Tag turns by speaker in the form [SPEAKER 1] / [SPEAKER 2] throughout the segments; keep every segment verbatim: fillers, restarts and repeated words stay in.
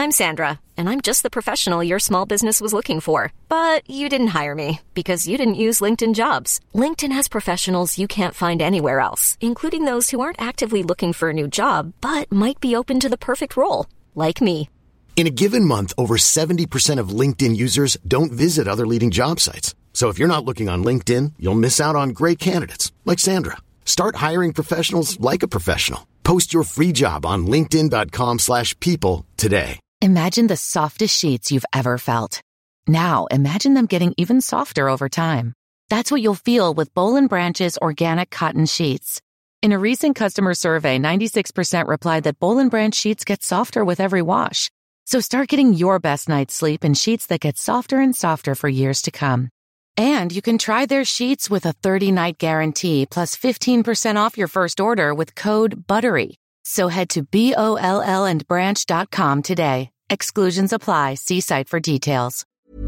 [SPEAKER 1] I'm Sandra, and I'm just the professional your small business was looking for. But you didn't hire me because you didn't use LinkedIn Jobs. LinkedIn has professionals you can't find anywhere else, including those who aren't actively looking for a new job, but might be open to the perfect role, like me.
[SPEAKER 2] In a given month, over seventy percent of LinkedIn users don't visit other leading job sites. So if you're not looking on LinkedIn, you'll miss out on great candidates like Sandra. Start hiring professionals like a professional. Post your free job on linkedin dot com slash people today.
[SPEAKER 3] Imagine the softest sheets you've ever felt. Now imagine them getting even softer over time. That's what you'll feel with Boll and Branch's organic cotton sheets. In a recent customer survey, ninety-six percent replied that Boll and Branch sheets get softer with every wash. So start getting your best night's sleep in sheets that get softer and softer for years to come. And you can try their sheets with a thirty-night guarantee plus fifteen percent off your first order with code BUTTERY. So head to B O L L and branch dot com today. Exclusions apply. See site for details.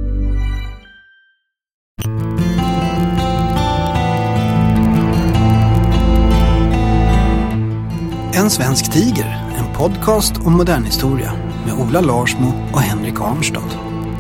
[SPEAKER 4] En svensk tiger, en podcast om modern historia med Ola Larsmo och Henrik Arnstad.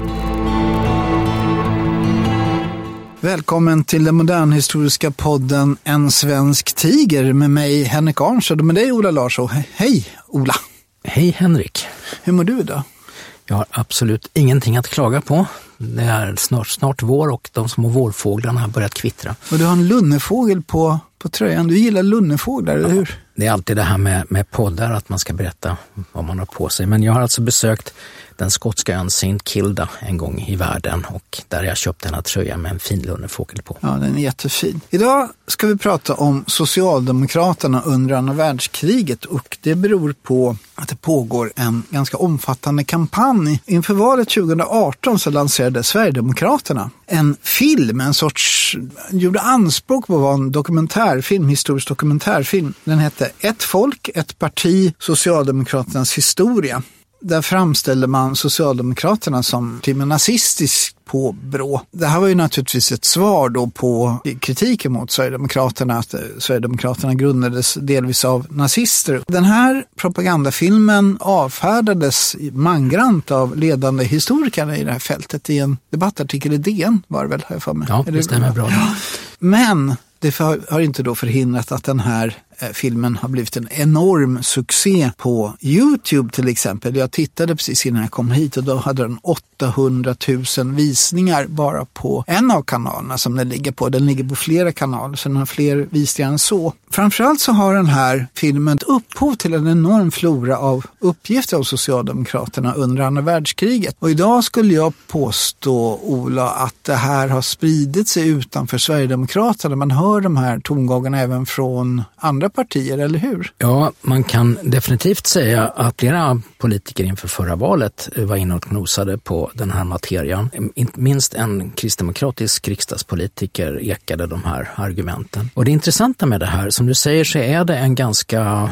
[SPEAKER 4] Välkommen till den modernhistoriska podden En svensk tiger med mig Henrik Arnstad och med dig Ola Larsmo. Hej Ola!
[SPEAKER 5] Hej Henrik!
[SPEAKER 4] Hur mår du idag?
[SPEAKER 5] Jag har absolut ingenting att klaga på. Det är snart, snart vår och de små vårfåglarna har börjat kvittra.
[SPEAKER 4] Och du har en lunnefågel på, på tröjan. Du gillar lunnefåglar, eller hur?
[SPEAKER 5] Det är alltid det här med, med poddar, att man ska berätta vad man har på sig. Men jag har alltså besökt den skotska ön Saint Kilda en gång i världen och där jag köpt denna tröja med en fin lunnefågel på.
[SPEAKER 4] Ja, den är jättefin. Idag ska vi prata om Socialdemokraterna under andra världskriget och det beror på att det pågår en ganska omfattande kampanj. Inför valet tjugo arton så lanserade Sverigedemokraterna en film, en sorts, gjorde anspråk på att vara en dokumentärfilm, historisk dokumentärfilm. Den hette Ett folk, ett parti, Socialdemokraternas historia. Där framställde man Socialdemokraterna som till en nazistisk påbrå. Det här var ju naturligtvis ett svar då på kritiken mot Sverigedemokraterna, att Sverigedemokraterna grundades delvis av nazister. Den här propagandafilmen avfärdades mangrant av ledande historikerna i det här fältet i en debattartikel i D N, var det väl, här för mig.
[SPEAKER 5] Ja, det stämmer bra.
[SPEAKER 4] Ja. Men det har inte då förhindrat att den här filmen har blivit en enorm succé på YouTube till exempel. Jag tittade precis innan jag kom hit och då hade den åttahundratusen visningar bara på en av kanalerna som den ligger på. Den ligger på flera kanaler så den har fler visningar än så. Framförallt så har den här filmen upphov till en enorm flora av uppgifter av Socialdemokraterna under andra världskriget. Och idag skulle jag påstå, Ola, att det här har spridit sig utanför Sverigedemokraterna. Man hör de här tongångarna även från andra partier, eller hur?
[SPEAKER 5] Ja, man kan definitivt säga att flera politiker inför förra valet var inne och nosade på den här materian. Inte minst en kristdemokratisk riksdagspolitiker ekade de här argumenten. Och det intressanta med det här, som du säger, så är det en ganska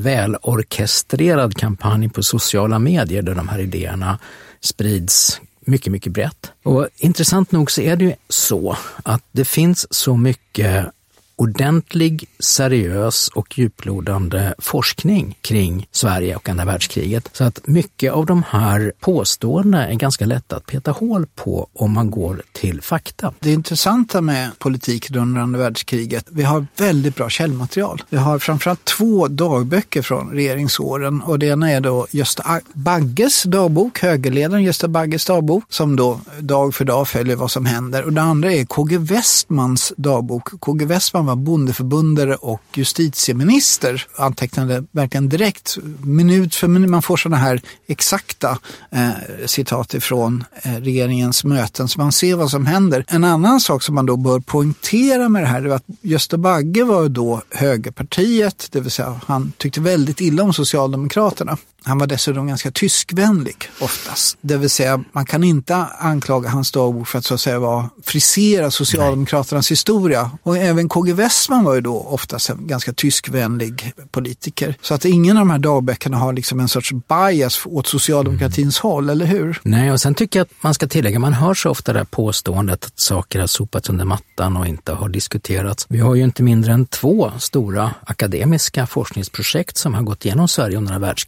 [SPEAKER 5] välorkestrerad kampanj på sociala medier där de här idéerna sprids mycket, mycket brett. Och intressant nog så är det ju så att det finns så mycket ordentlig, seriös och djuplodande forskning kring Sverige och andra världskriget. Så att mycket av de här påståendena är ganska lätta att peta hål på om man går till fakta.
[SPEAKER 4] Det intressanta med politik under andra världskriget, vi har väldigt bra källmaterial. Vi har framförallt två dagböcker från regeringsåren och det ena är då Gösta Bagges dagbok, högerledaren Gösta Bagges dagbok, som då dag för dag följer vad som händer. Och det andra är K G Westmans dagbok. K G Westman var bondeförbundare och justitieminister, antecknade verkligen direkt minut för minut. Man får sådana här exakta eh, citat ifrån eh, regeringens möten så man ser vad som händer. En annan sak som man då bör poängtera med det här är att Gösta Bagge var då högerpartiet, det vill säga han tyckte väldigt illa om Socialdemokraterna. Han var dessutom ganska tyskvänlig oftast. Det vill säga, man kan inte anklaga hans dagbok för att så att säga vara frisera Socialdemokraternas Nej. historia. Och även K G Westman var ju då oftast en ganska tyskvänlig politiker. Så att ingen av de här dagböckerna har liksom en sorts bias åt socialdemokratins mm. håll, eller hur?
[SPEAKER 5] Nej, och sen tycker jag att man ska tillägga, man hör så ofta det här påståendet att saker har sopats under mattan och inte har diskuterats. Vi har ju inte mindre än två stora akademiska forskningsprojekt som har gått igenom Sverige under världskriget. Först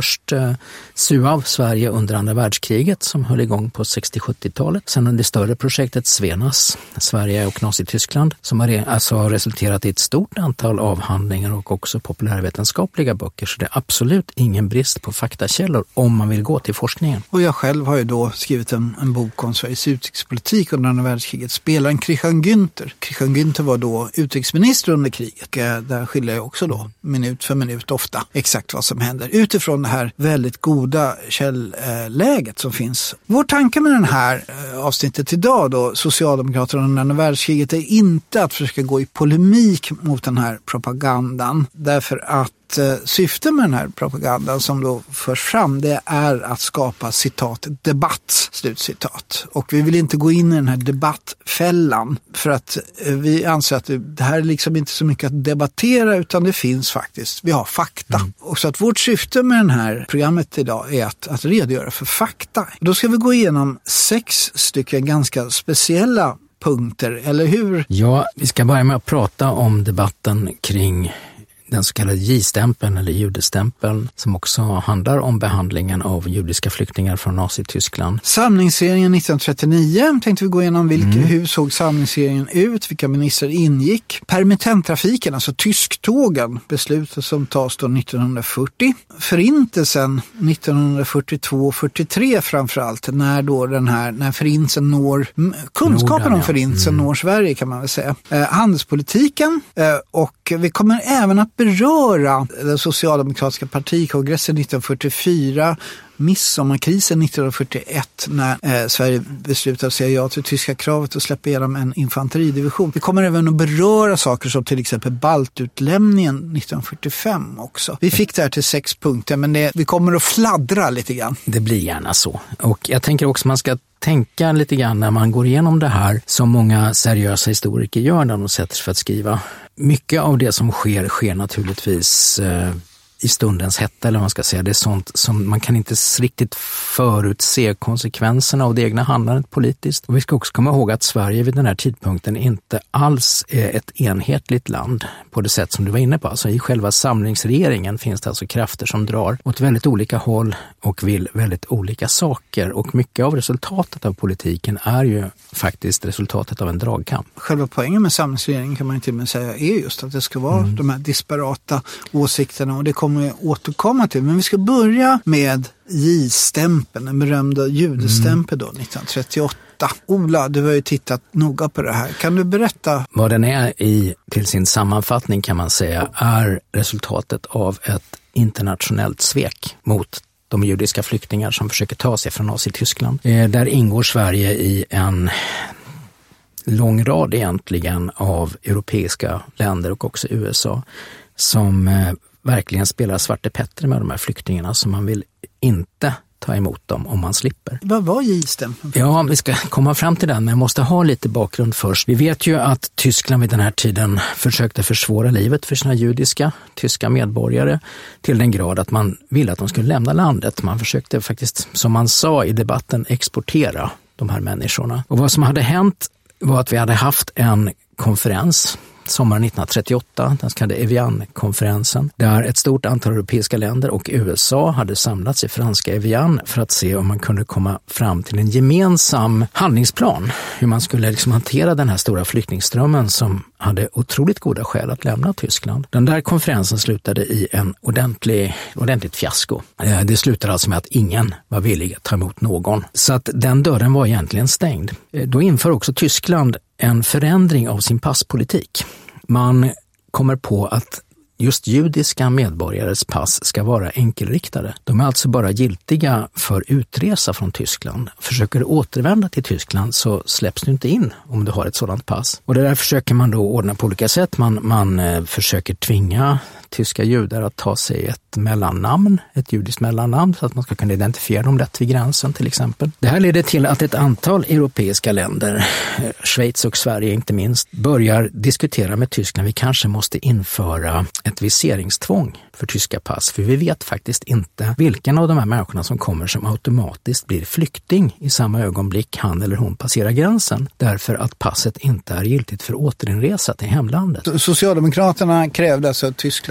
[SPEAKER 5] Först eh, SUAV, Sverige under andra världskriget, som höll igång på sextio-sjuttiotalet. Sen det större projektet Svenas, Sverige och Nazityskland, som har re- alltså resulterat i ett stort antal avhandlingar och också populärvetenskapliga böcker. Så det är absolut ingen brist på faktakällor om man vill gå till forskningen.
[SPEAKER 4] Och jag själv har ju då skrivit en, en bok om Sveriges utrikespolitik under andra världskriget. Spelaren Christian Günther. Christian Günther var då utrikesminister under kriget. Där skiljer jag också då minut för minut ofta exakt vad som händer utifrån det här väldigt goda källläget som finns. Vår tanke med den här avsnittet idag då, Socialdemokraterna under andra världskriget, är inte att försöka gå i polemik mot den här propagandan, därför att syftet med den här propagandan som då förs fram, det är att skapa citat debatt, slutcitat. Och vi vill inte gå in i den här debattfällan, för att vi anser att det här är liksom inte så mycket att debattera, utan det finns faktiskt, vi har fakta. Mm. Och så att vårt syfte med det här programmet idag är att, att redogöra för fakta. Då ska vi gå igenom sex stycken ganska speciella punkter, eller hur?
[SPEAKER 5] Ja, vi ska börja med att prata om debatten kring den så kallade J-stämpeln eller judestämpeln, som också handlar om behandlingen av judiska flyktingar från Nazityskland.
[SPEAKER 4] Samlingsregeringen nittonhundratrettionio tänkte vi gå igenom vilka, mm. hur såg samlingsregeringen ut, vilka ministrar ingick. Permittenttrafiken, alltså tysktågen, beslutet som tas då nittonhundrafyrtio. Förintelsen nittonhundrafyrtiotvå fyrtiotre framförallt, när då den här, när förintelsen når, kunskapen Norden, om ja. förintelsen mm. når Sverige kan man väl säga. Eh, handelspolitiken eh, och vi kommer även att beröra den socialdemokratiska partikongressen nittonhundrafyrtiofyra, midsommarkrisen nittonhundrafyrtioett när eh, Sverige beslutade att säga ja till tyska kravet och släppa igenom en infanteridivision. Vi kommer även att beröra saker som till exempel baltutlämningen nittonhundrafyrtiofem också. Vi fick det här till sex punkter, men det, vi kommer att fladdra lite grann.
[SPEAKER 5] Det blir gärna så. Och jag tänker också man ska tänka lite grann när man går igenom det här, som många seriösa historiker gör när de sätter sig för att skriva. Mycket av det som sker, sker naturligtvis eh, i stundens hetta, eller vad man ska säga. Det är sånt som man kan inte riktigt förutse konsekvenserna av det egna handlandet politiskt. Och vi ska också komma ihåg att Sverige vid den här tidpunkten inte alls är ett enhetligt land på det sätt som du var inne på. Alltså i själva samlingsregeringen finns det alltså krafter som drar åt väldigt olika håll och vill väldigt olika saker. Och mycket av resultatet av politiken är ju faktiskt resultatet av en dragkamp.
[SPEAKER 4] Själva poängen med samlingsregeringen kan man inte med säga är just att det ska vara mm. de här disparata åsikterna, och det kommer vi återkomma till. Men vi ska börja med J-stämpeln, den berömda judestämpeln då, nittonhundratrettioåtta. Ola, du har ju tittat noga på det här. Kan du berätta?
[SPEAKER 5] Vad den är i, till sin sammanfattning kan man säga, är resultatet av ett internationellt svek mot de judiska flyktingar som försöker ta sig från Nazityskland. Eh, där ingår Sverige i en lång rad egentligen av europeiska länder och också U S A som eh, verkligen spelar Svarte Petter med de här flyktingarna, så man vill inte ta emot dem om man slipper.
[SPEAKER 4] Vad var J-stämpeln?
[SPEAKER 5] Ja, vi ska komma fram till den, men jag måste ha lite bakgrund först. Vi vet ju att Tyskland vid den här tiden försökte försvåra livet för sina judiska tyska medborgare till den grad att man ville att de skulle lämna landet. Man försökte faktiskt, som man sa i debatten, exportera de här människorna. Och vad som hade hänt var att vi hade haft en konferens sommaren nittonhundratrettioåtta, den så kallade Evian-konferensen, där ett stort antal europeiska länder och U S A hade samlats i franska Evian för att se om man kunde komma fram till en gemensam handlingsplan, hur man skulle liksom hantera den här stora flyktingströmmen som hade otroligt goda skäl att lämna Tyskland. Den där konferensen slutade i en ordentlig, ordentligt fiasko. Det slutade alltså med att ingen var villig att ta emot någon. Så att den dörren var egentligen stängd. Då inför också Tyskland en förändring av sin passpolitik. Man kommer på att just judiska medborgares pass ska vara enkelriktade. De är alltså bara giltiga för utresa från Tyskland. Försöker du återvända till Tyskland så släpps du inte in om du har ett sådant pass. Och det där försöker man då ordna på olika sätt. Man, man eh, försöker tvinga tyska judar att ta sig ett mellannamn, ett judiskt mellannamn, så att man ska kunna identifiera dem lätt vid gränsen till exempel. Det här leder till att ett antal europeiska länder, Schweiz och Sverige inte minst, börjar diskutera med Tyskland. Vi kanske måste införa ett viseringstvång för tyska pass, för vi vet faktiskt inte vilken av de här människorna som kommer som automatiskt blir flykting i samma ögonblick han eller hon passerar gränsen, därför att passet inte är giltigt för återinresa till hemlandet.
[SPEAKER 4] Socialdemokraterna krävde alltså att Tyskland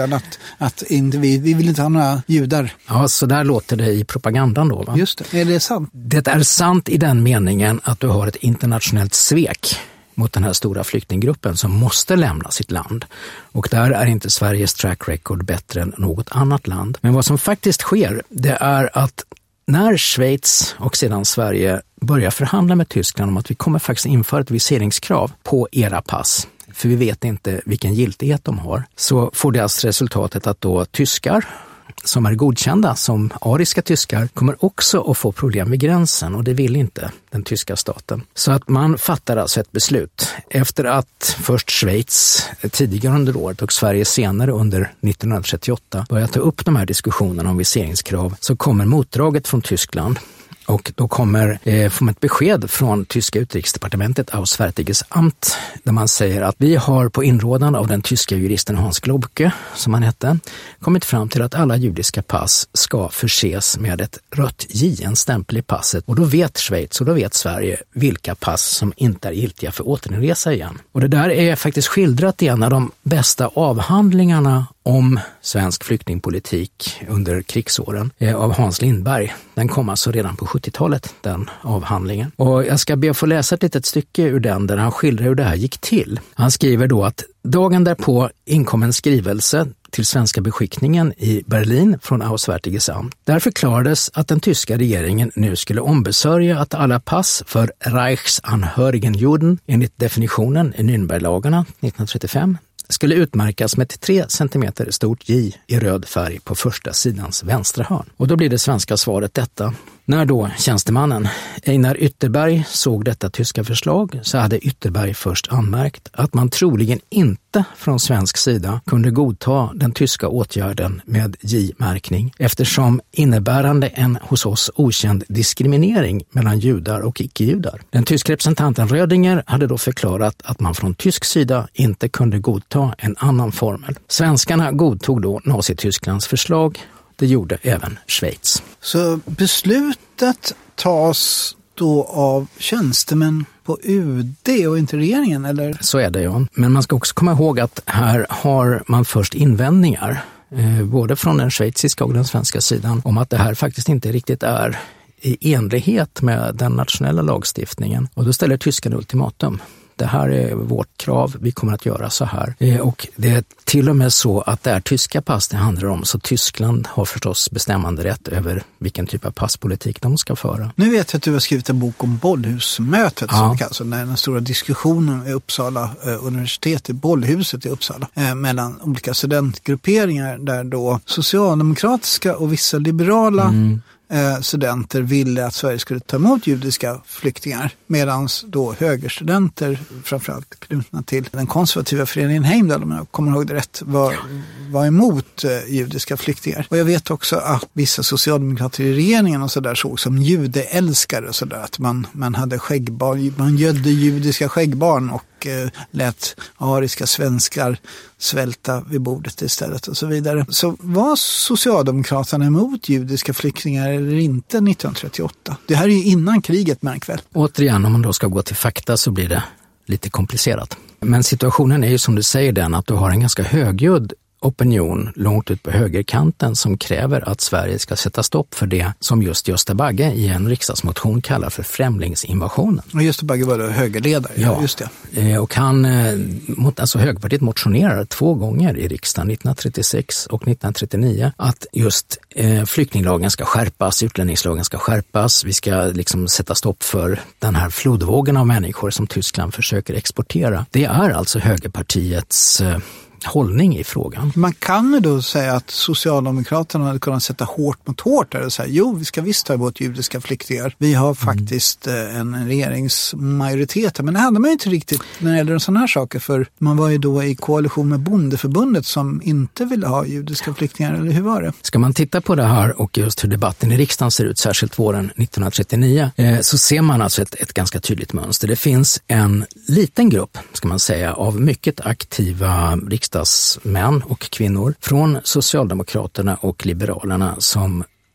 [SPEAKER 4] väl att, att inte vi, vi vill inte ha några judar.
[SPEAKER 5] Ja, så där låter det i propagandan då, va?
[SPEAKER 4] Just det. Är det sant?
[SPEAKER 5] Det är sant i den meningen att du har ett internationellt svek mot den här stora flyktinggruppen som måste lämna sitt land. Och där är inte Sveriges track record bättre än något annat land. Men vad som faktiskt sker, det är att när Schweiz och sedan Sverige börjar förhandla med Tyskland om att vi kommer faktiskt införa ett viseringskrav på era pass, för vi vet inte vilken giltighet de har, så får det alltså resultatet att då tyskar som är godkända som ariska tyskar kommer också att få problem vid gränsen, och det vill inte den tyska staten. Så att man fattar alltså ett beslut. Efter att först Schweiz tidigare under året och Sverige senare under nittonhundratrettioåtta börjar ta upp de här diskussionerna om viseringskrav, så kommer motdraget från Tyskland. Och då kommer, eh, får man ett besked från tyska utrikesdepartementet, Auswärtiges Amt, där man säger att vi har på inrådan av den tyska juristen Hans Globke, som han hette, kommit fram till att alla judiska pass ska förses med ett rött J, en stämpel i passet. Och då vet Schweiz och då vet Sverige vilka pass som inte är giltiga för återinresa igen. Och det där är faktiskt skildrat i en av de bästa avhandlingarna om svensk flyktingpolitik under krigsåren eh, av Hans Lindberg. Den kom alltså redan på sjuttiotalet, den avhandlingen. Och jag ska be att få läsa ett litet stycke ur den där han skildrar hur det här gick till. Han skriver då att dagen därpå inkom en skrivelse till svenska beskickningen i Berlin från Auswärtiges Amt. Där förklarades att den tyska regeringen nu skulle ombesörja att alla pass för Reichsanhörigen-juden enligt definitionen i Nürnberglagarna nittonhundratrettiofem skulle utmärkas med ett tre centimeter stort J i röd färg på första sidans vänstra hörn. Och då blir det svenska svaret detta. När då tjänstemannen Einar Ytterberg såg detta tyska förslag, så hade Ytterberg först anmärkt att man troligen inte från svensk sida kunde godta den tyska åtgärden med J-märkning, eftersom innebärande en hos oss okänd diskriminering mellan judar och icke-judar. Den tyska representanten Rödinger hade då förklarat att man från tysk sida inte kunde godta en annan formel. Svenskarna godtog då Nazitysklands förslag. Det gjorde även Schweiz.
[SPEAKER 4] Så beslutet tas då av tjänstemän på U D och inte regeringen, eller?
[SPEAKER 5] Så är det, ja. Men man ska också komma ihåg att här har man först invändningar, eh, både från den schweiziska och den svenska sidan, om att det här faktiskt inte riktigt är i enlighet med den nationella lagstiftningen. Och då ställer tyskarna ultimatum. Det här är vårt krav, vi kommer att göra så här. Och det är till och med så att det är tyska pass det handlar om, så Tyskland har förstås bestämmande rätt över vilken typ av passpolitik de ska föra.
[SPEAKER 4] Nu vet jag att du har skrivit en bok om Bollhusmötet,
[SPEAKER 5] ja.
[SPEAKER 4] som kallas, när den stora diskussionen i Uppsala eh, universitet, i Bollhuset i Uppsala, eh, mellan olika studentgrupperingar där då socialdemokratiska och vissa liberala mm. studenter ville att Sverige skulle ta emot judiska flyktingar, medan då högerstudenter, framförallt knutna till den konservativa föreningen Heimdal, om jag kommer ihåg det rätt, var, var emot eh, judiska flyktingar. Och jag vet också att vissa socialdemokrater i regeringen och så där såg som judeälskare och så där, att man, man hade skäggbarn, man gödde judiska skäggbarn och eh, lät ariska svenskar svälta vid bordet istället och så vidare. Så var Socialdemokraterna emot judiska flyktingar eller inte nittonhundratrettioåtta? Det här är ju innan kriget, märk väl.
[SPEAKER 5] Återigen, om man då ska gå till fakta så blir det lite komplicerat. Men situationen är ju som du säger den, att du har en ganska högljudd opinion långt ut på högerkanten som kräver att Sverige ska sätta stopp för det som just Gösta Bagge i en riksdagsmotion kallar för främlingsinvasionen.
[SPEAKER 4] Och Gösta Bagge var då högerledare,
[SPEAKER 5] ja,
[SPEAKER 4] just det.
[SPEAKER 5] Och han, alltså högerpartiet motionerar två gånger i riksdagen, nittonhundratrettiosex och nittonhundratrettionio, att just eh, flyktinglagen ska skärpas, utlänningslagen ska skärpas, vi ska liksom sätta stopp för den här flodvågen av människor som Tyskland försöker exportera. Det är alltså högerpartiets eh, hållning i frågan.
[SPEAKER 4] Man kan ju då säga att Socialdemokraterna hade kunnat sätta hårt mot hårt där och säga, jo, vi ska visst ta emot judiska flyktingar. Vi har faktiskt mm. en regeringsmajoritet. Men det hade man ju inte riktigt när det gäller sådana här saker, för man var ju då i koalition med Bondeförbundet som inte ville ha judiska flyktingar, eller hur var det?
[SPEAKER 5] Ska man titta på det här och just hur debatten i riksdagen ser ut, särskilt våren nittonhundratrettionio, eh, så ser man alltså ett, ett ganska tydligt mönster. Det finns en liten grupp, ska man säga, av mycket aktiva riksdagsmän och kvinnor från Socialdemokraterna och Liberalerna som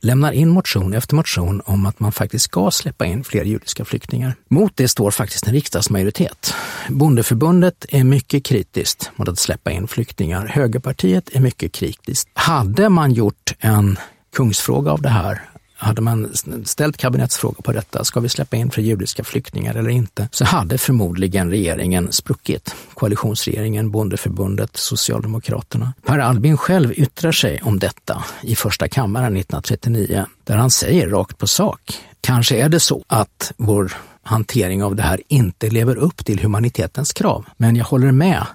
[SPEAKER 5] lämnar in motion efter motion om att man faktiskt ska släppa in fler judiska flyktingar. Mot det står faktiskt en riksdagsmajoritet. Bondeförbundet är mycket kritiskt mot att släppa in flyktingar. Högerpartiet är mycket kritiskt. Hade man gjort en kungsfråga av det här, hade man ställt kabinettsfrågor på detta, ska vi släppa in för judiska flyktingar eller inte, så hade förmodligen regeringen spruckit. Koalitionsregeringen, Bondeförbundet, Socialdemokraterna. Per Albin själv yttrar sig om detta i första kammaren nittonhundratrettionio, där han säger rakt på sak: kanske är det så att vår hantering av det här inte lever upp till humanitetens krav, men jag håller med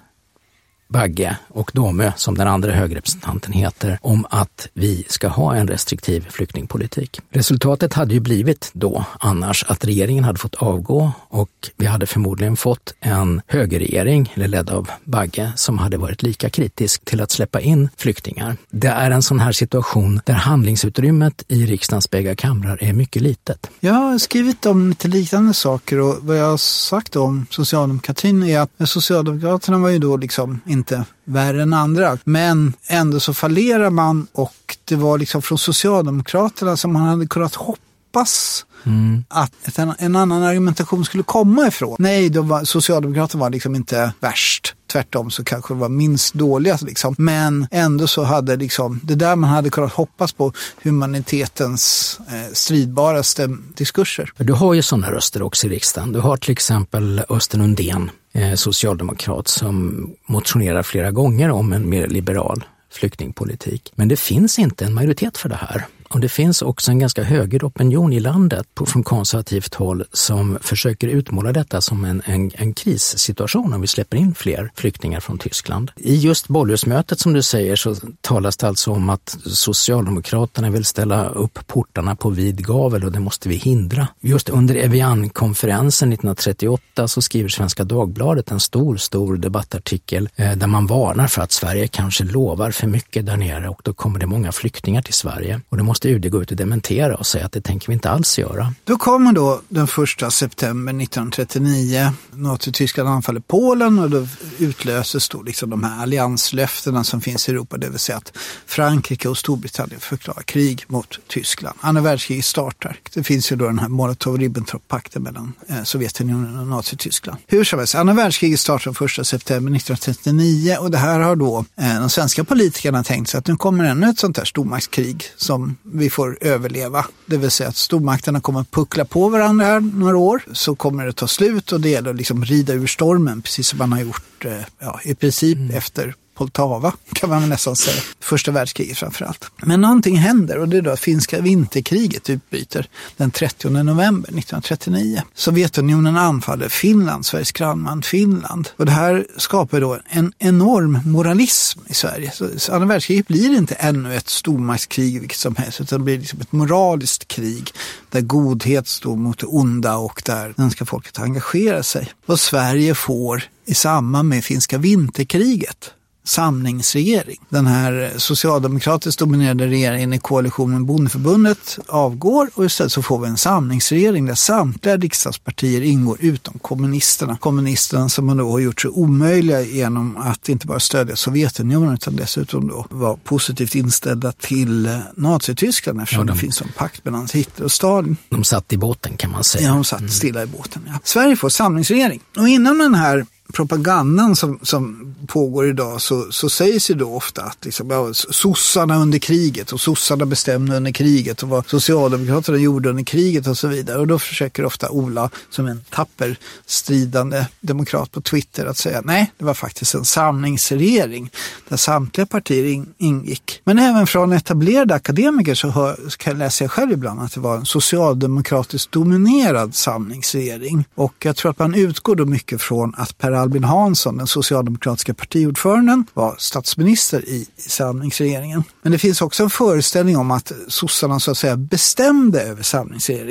[SPEAKER 5] Bagge och Domö, som den andra högrepresentanten heter, om att vi ska ha en restriktiv flyktingpolitik. Resultatet hade ju blivit då annars att regeringen hade fått avgå och vi hade förmodligen fått en högerregering, eller ledd av Bagge, som hade varit lika kritisk till att släppa in flyktingar. Det är en sån här situation där handlingsutrymmet i riksdagens bägge kamrar är mycket litet.
[SPEAKER 4] Jag har skrivit om lite liknande saker, och vad jag har sagt om socialdemokratin är att Socialdemokraterna var ju då liksom inte värre än andra, men ändå så fallerar man, och det var liksom från Socialdemokraterna som man hade kunnat hoppas mm. att en, en annan argumentation skulle komma ifrån. Nej, då var, Socialdemokraterna var liksom inte värst. Tvärtom så kanske det var minst dåliga liksom. Men ändå så hade liksom det där man hade kunnat hoppas på humanitetens eh, stridbaraste diskurser.
[SPEAKER 5] Du har ju sådana röster också i riksdagen. Du har till exempel Östen Undén, eh, socialdemokrat, som motionerar flera gånger om en mer liberal flyktingpolitik. Men det finns inte en majoritet för det här. Och det finns också en ganska höger opinion i landet på, från konservativt håll som försöker utmåla detta som en, en, en krissituation om vi släpper in fler flyktingar från Tyskland. I just Bollhusmötet som du säger så talas det alltså om att Socialdemokraterna vill ställa upp portarna på vid gavel och det måste vi hindra. Just under Evian-konferensen nittonhundratrettioåtta så skriver Svenska Dagbladet en stor, stor debattartikel eh, där man varnar för att Sverige kanske lovar för mycket där nere och då kommer det många flyktingar till Sverige. Och det måste U D gå ut och dementera och säga att det tänker vi inte alls göra.
[SPEAKER 4] Då kommer då den första september nittonhundratrettionio, Nazityskland anfaller Polen och då utlöses då liksom de här allianslöftena som finns i Europa, det vill säga att Frankrike och Storbritannien förklarar krig mot Tyskland. Andra världskriget startar. Det finns ju då den här Molotov-Ribbentrop-pakten mellan eh, Sovjetunionen och Nazityskland. Hur som helst, andra världskriget startar den första september nittonhundratrettionio och det här har då eh, de svenska politikerna tänkt sig att nu kommer ännu ett sånt här stormaktskrig som vi får överleva. Det vill säga att stormakterna kommer att puckla på varandra här några år, så kommer det ta slut och det gäller att liksom rida ur stormen, precis som man har gjort eh, ja, i princip mm. efter Poltava, kan man nästan säga. Första världskriget framförallt. Men någonting händer och det är då att finska vinterkriget utbryter den trettionde november nittonhundratrettionio. Sovjetunionen anfaller Finland, Sveriges grannland Finland. Och det här skapar då en enorm moralism i Sverige. Så andra världskriget blir inte ännu ett stormaktskrig vilket som helst, utan det blir liksom ett moraliskt krig där godhet står mot det onda och där svenska folket engagerar sig. Och Sverige får i samband med finska vinterkriget samlingsregering. Den här socialdemokratiskt dominerade regeringen i koalitionen Bondeförbundet avgår och istället så får vi en samlingsregering där samtliga riksdagspartier ingår utom kommunisterna. Kommunisterna som man då har gjort sig omöjliga genom att inte bara stödja Sovjetunionen utan dessutom då var positivt inställda till Nazityskland eftersom ja, de, det finns en pakt mellan Hitler och Stalin.
[SPEAKER 5] De satt i båten kan man säga.
[SPEAKER 4] Ja, de satt mm. stilla i båten. Ja. Sverige får samlingsregering. Och inom den här propagandan som, som pågår idag så, så sägs ju då ofta att liksom, ja, sossarna under kriget och sossarna bestämde under kriget och vad socialdemokraterna gjorde under kriget och så vidare. Och då försöker ofta Ola som en tapper stridande demokrat på Twitter att säga nej, det var faktiskt en samlingsregering där samtliga partier in, ingick. Men även från etablerade akademiker så hör, kan jag läsa själv ibland att det var en socialdemokratiskt dominerad samlingsregering. Och jag tror att man utgår då mycket från att Per Albin Hansson, den socialdemokratiska partiordföranden, var statsminister i, i samlingsregeringen. Men det finns också en föreställning om att sossarna så att säga bestämde över samlingsregeringen.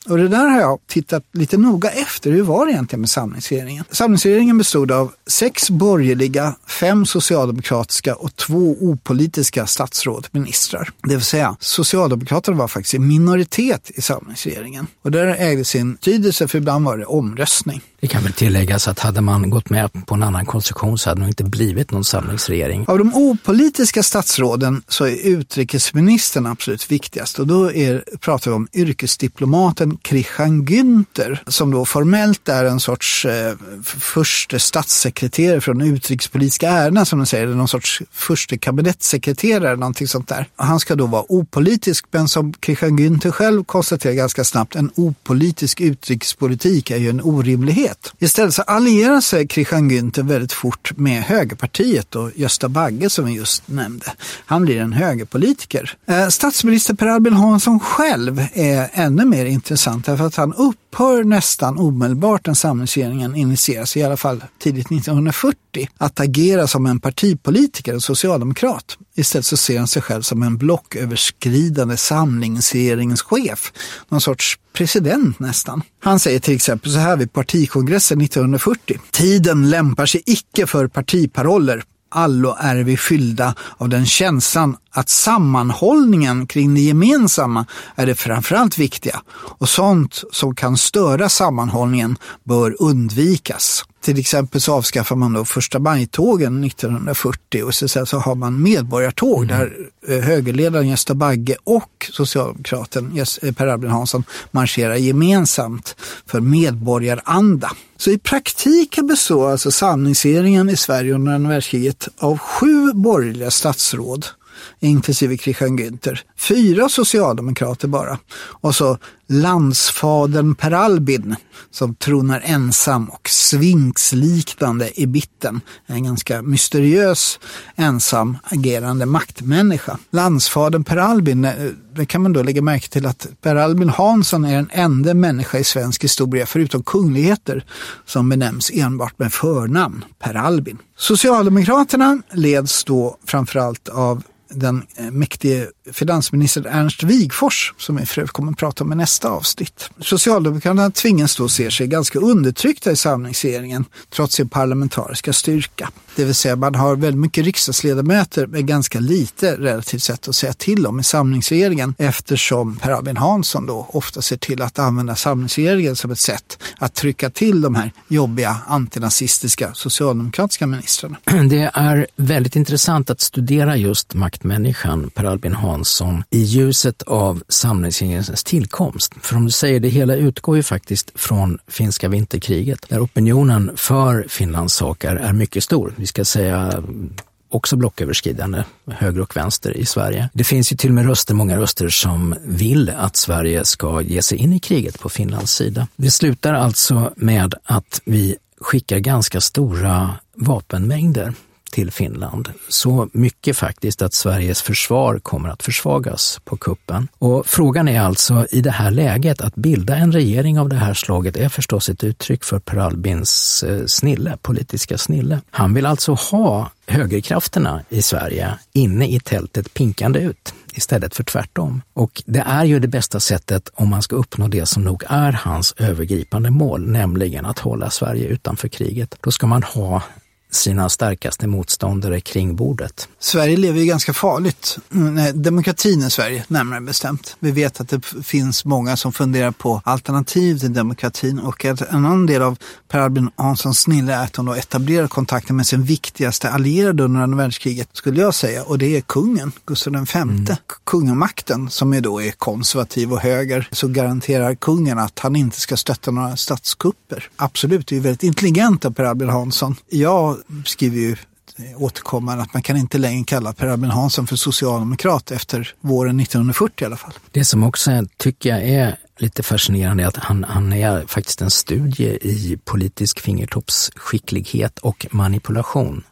[SPEAKER 4] Och det där har jag tittat lite noga efter. Hur var det egentligen med samlingsregeringen? Samlingsregeringen bestod av sex borgerliga, fem socialdemokratiska och två opolitiska statsråd, ministrar. Det vill säga, Socialdemokraterna var faktiskt i minoritet i samlingsregeringen. Och där ägde sin betydelse, för ibland var det omröstning.
[SPEAKER 5] Det kan väl tilläggas att hade man gått med på en annan konstruktion så hade det inte blivit någon samlingsregering.
[SPEAKER 4] Av de opolitiska statsråden så är utrikesministern absolut viktigast. Och då är, pratar vi om yrkesdiplomaten Christian Günther, som då formellt är en sorts eh, första statssekreterare från utrikespolitiska ärenden, som de säger, någon sorts första kabinettssekreterare, någonting sånt där. Han ska då vara opolitisk, men som Christian Günther själv konstaterar ganska snabbt, en opolitisk utrikespolitik är ju en orimlighet. Istället så allierar sig Christian Günther väldigt fort med högerpartiet och Gösta Bagge som vi just nämnde. Han blir en högerpolitiker. Eh, statsminister Per Albin Hansson själv är ännu mer intressant därför att han upphör nästan omedelbart när samlingsregeringen initieras, i alla fall tidigt nittonhundrafyrtio, att agera som en partipolitiker, en socialdemokrat. Istället så ser han sig själv som en blocköverskridande samlingsregeringschef, någon sorts president nästan. Han säger till exempel så här vid partikongressen nittonhundrafyrtio: tiden lämpar sig icke för partiparoller. Allo är vi fyllda av den känslan att sammanhållningen kring det gemensamma är det framförallt viktiga, och sånt som kan störa sammanhållningen bör undvikas. Till exempel så avskaffar man då första majtågen nittonhundrafyrtio och så, så har man medborgartåg mm. där högerledaren Gösta Bagge och socialdemokraten Per Albin Hansson marscherar gemensamt för medborgaranda. Så i praktiken består alltså samlingsregeringen i Sverige under andra världskriget av sju borgerliga statsråd, inklusive Christian Günther, fyra socialdemokrater bara, och så landsfadern Per Albin som tronar ensam och svinksliknande i bitten, en ganska mysteriös ensam agerande maktmänniska. Landsfadern Per Albin, det kan man då lägga märke till att Per Albin Hansson är den enda människa i svensk historia förutom kungligheter som benämns enbart med förnamn Per Albin. Socialdemokraterna leds då framförallt av den mäktige finansminister Ernst Wigforss, som vi för övrigt kommer att prata om i nästa avsnitt. Socialdemokraterna tvingas då se sig ganska undertryckta i samlingsregeringen trots sin parlamentariska styrka. Det vill säga man har väldigt mycket riksdagsledamöter med ganska lite relativt sett att säga till om i samlingsregeringen, eftersom Per Albin Hansson då ofta ser till att använda samlingsregeringen som ett sätt att trycka till de här jobbiga antinazistiska socialdemokratiska ministrarna.
[SPEAKER 5] Det är väldigt intressant att studera just maktmänniskan Per Albin Hansson i ljuset av samlingsregeringens tillkomst. För om du säger, det hela utgår ju faktiskt från finska vinterkriget, där opinionen för Finlands sak är mycket stor. Vi ska säga också blocköverskridande, höger och vänster i Sverige. Det finns ju till och med röster, många röster som vill att Sverige ska ge sig in i kriget på Finlands sida. Det slutar alltså med att vi skickar ganska stora vapenmängder till Finland. Så mycket faktiskt att Sveriges försvar kommer att försvagas på kuppen. Och frågan är alltså i det här läget att bilda en regering av det här slaget är förstås ett uttryck för Per Albins snille, politiska snille. Han vill alltså ha högerkrafterna i Sverige inne i tältet pinkande ut istället för tvärtom. Och det är ju det bästa sättet om man ska uppnå det som nog är hans övergripande mål, nämligen att hålla Sverige utanför kriget. Då ska man ha sina starkaste motståndare kring bordet. Sverige lever ju ganska farligt. Nej, demokratin i Sverige, närmare bestämt. Vi vet att det finns många som funderar på alternativ till demokratin, och att en annan del av Per Albin Hanssons snille är att hon då etablerar kontakten med sin viktigaste allierade under andra världskriget, skulle jag säga, och det är kungen, Gustav den femte. Mm. Kungamakten, som är då är konservativ och höger, så garanterar kungen att han inte ska stötta några statskupper. Absolut, det är ju väldigt intelligent av Per Albin Hansson. Jag skriver ju återkommande att man kan inte längre kalla Per Albin Hansson för socialdemokrat efter våren nittonhundrafyrtio i alla fall. Det som också tycker jag är lite fascinerande är att han, han är faktiskt en studie i politisk fingertoppsskicklighet och manipulation.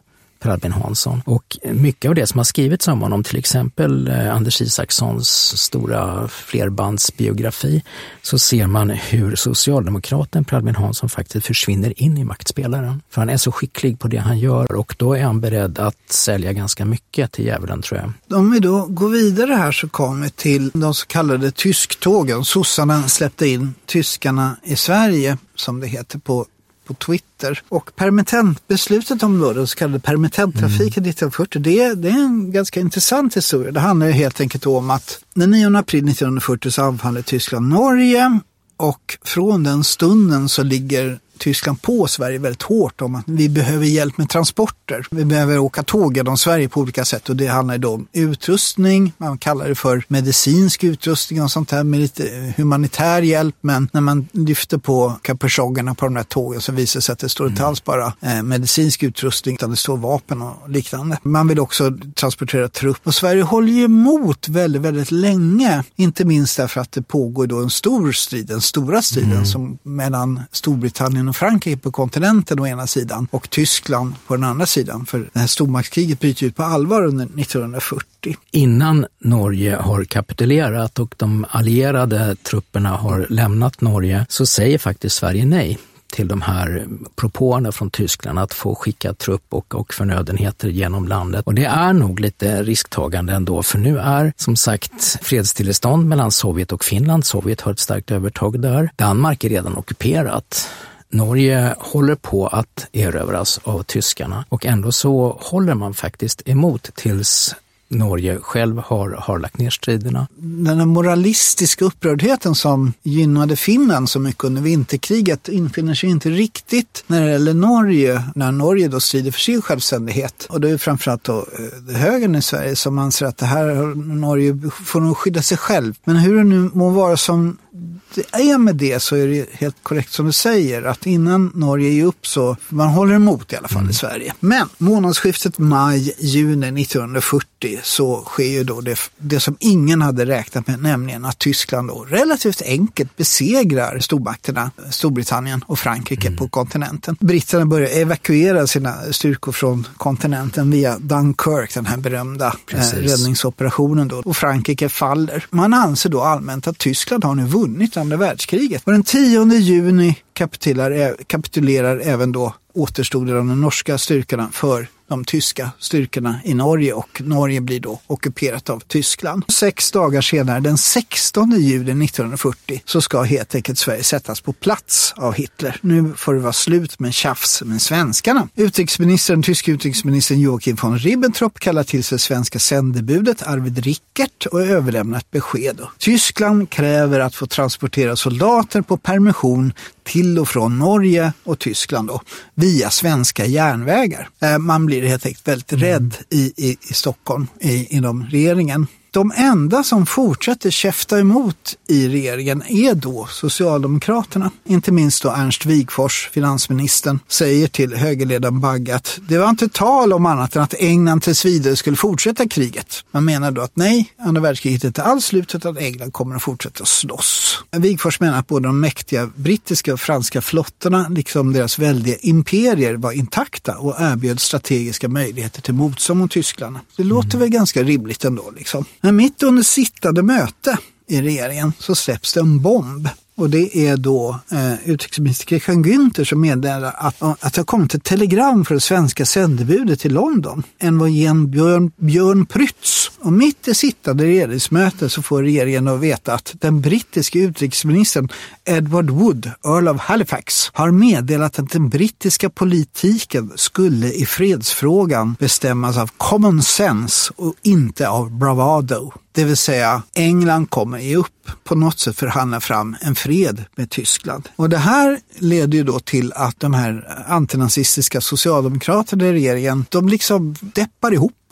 [SPEAKER 5] Per Albin Hansson. Och mycket av det som har skrivits om honom, till exempel eh, Anders Isakssons stora flerbandsbiografi, så ser man hur socialdemokraten Per Albin Hansson faktiskt försvinner in i maktspelaren. För han är så skicklig på det han gör, och då är han beredd att sälja ganska mycket till djävulen, tror jag.
[SPEAKER 4] Om vi då går vidare här så kommer vi till de så kallade tysktågen. Sossarna släppte in tyskarna i Sverige, som det heter på på Twitter. Och permittentbeslutet om då, den så kallade permittenttrafiken mm. nittonhundrafyrtio, det, det är en ganska intressant historia. Det handlar ju helt enkelt om att den nionde april nittonhundrafyrtio så anfaller Tyskland Norge, och från den stunden så ligger Tyskland på Sverige väldigt hårt om att vi behöver hjälp med transporter. Vi behöver åka tåg genom Sverige på olika sätt, och det handlar då om utrustning. Man kallar det för medicinsk utrustning och sånt här, med lite humanitär hjälp. Men när man lyfter på kapuschongerna på de här tågen så visar det sig att det står inte alls bara eh, medicinsk utrustning, utan det står vapen och liknande. Man vill också transportera trupp, och Sverige håller ju emot väldigt, väldigt länge. Inte minst därför att det pågår då en stor strid, den stora striden mm. som mellan Storbritannien och Frankrike på kontinenten å ena sidan och Tyskland på den andra sidan. För det här stormaktskriget bryter ut på allvar under nittonhundrafyrtio.
[SPEAKER 5] Innan Norge har kapitulerat och de allierade trupperna har lämnat Norge, så säger faktiskt Sverige nej till de här propåerna från Tyskland att få skicka trupp och, och förnödenheter genom landet. Och det är nog lite risktagande ändå, för nu är som sagt fredstillstånd mellan Sovjet och Finland. Sovjet har ett starkt övertag där. Danmark är redan ockuperat. Norge håller på att erövras av tyskarna, och ändå så håller man faktiskt emot tills Norge själv har, har lagt ner striderna.
[SPEAKER 4] Den här moralistiska upprördheten som gynnade Finland så mycket under vinterkriget infinner sig inte riktigt när det gäller Norge, när Norge då strider för sin självständighet. Och det är framförallt då högern i Sverige som anser att det här Norge får nog skydda sig själv. Men hur det nu må vara som det är med det, så är det helt korrekt som du säger, att innan Norge är upp så man håller emot i alla fall mm. i Sverige. Men månadsskiftet maj-juni nittonhundrafyrtio så sker ju då det, det som ingen hade räknat med, nämligen att Tyskland då relativt enkelt besegrar stormakterna Storbritannien och Frankrike mm. på kontinenten. Britterna börjar evakuera sina styrkor från kontinenten via Dunkirk, den här berömda eh, räddningsoperationen då, och Frankrike faller. Man anser då allmänt att Tyskland har nu vunnit andra världskriget. Och den tionde juni kapitulerar, kapitulerar även då återstoden av de norska styrkorna för de tyska styrkorna i Norge, och Norge blir då ockuperat av Tyskland. Sex dagar senare, den sextonde juli nittonhundrafyrtio, så ska helt enkelt Sverige sättas på plats av Hitler. Nu får det vara slut med tjafs med svenskarna. Utrikesministern, tyska utrikesministern Joachim von Ribbentrop kallar till sig svenska sändebudet Arvid Rickert och överlämnar ett besked. Tyskland kräver att få transportera soldater på permission till och från Norge och Tyskland då, via svenska järnvägar. Man blir helt enkelt väldigt rädd i, i, i Stockholm, i, inom regeringen. De enda som fortsätter käfta emot i regeringen är då Socialdemokraterna. Inte minst då Ernst Wigforss, finansministern, säger till högerledaren Bagge att det var inte tal om annat än att England tills vidare skulle fortsätta kriget. Man menar då att nej, andra världskriget är inte alls slutet, att England kommer att fortsätta slåss. Wigforss menar att både de mäktiga brittiska och franska flottorna liksom deras väldiga imperier var intakta och erbjöd strategiska möjligheter till motstånd mot Tyskland. Det låter mm. väl ganska rimligt ändå liksom. Men mitt under sittande möte i regeringen så släpps det en bomb. Och det är då eh, utrikesminister Christian Günther som meddelar att, att det har kommit ett telegram för det svenska sändebudet till London. En var igen Björn, Björn Prytz. Och mitt i sittande regeringsmöte så får regeringen då veta att den brittiska utrikesministern Edward Wood, Earl of Halifax, har meddelat att den brittiska politiken skulle i fredsfrågan bestämmas av common sense och inte av bravado. Det vill säga, England kommer ge upp, på något sätt förhandla fram en fred med Tyskland. Och det här leder ju då till att de här antinazistiska socialdemokraterna i regeringen, de liksom deppar ihop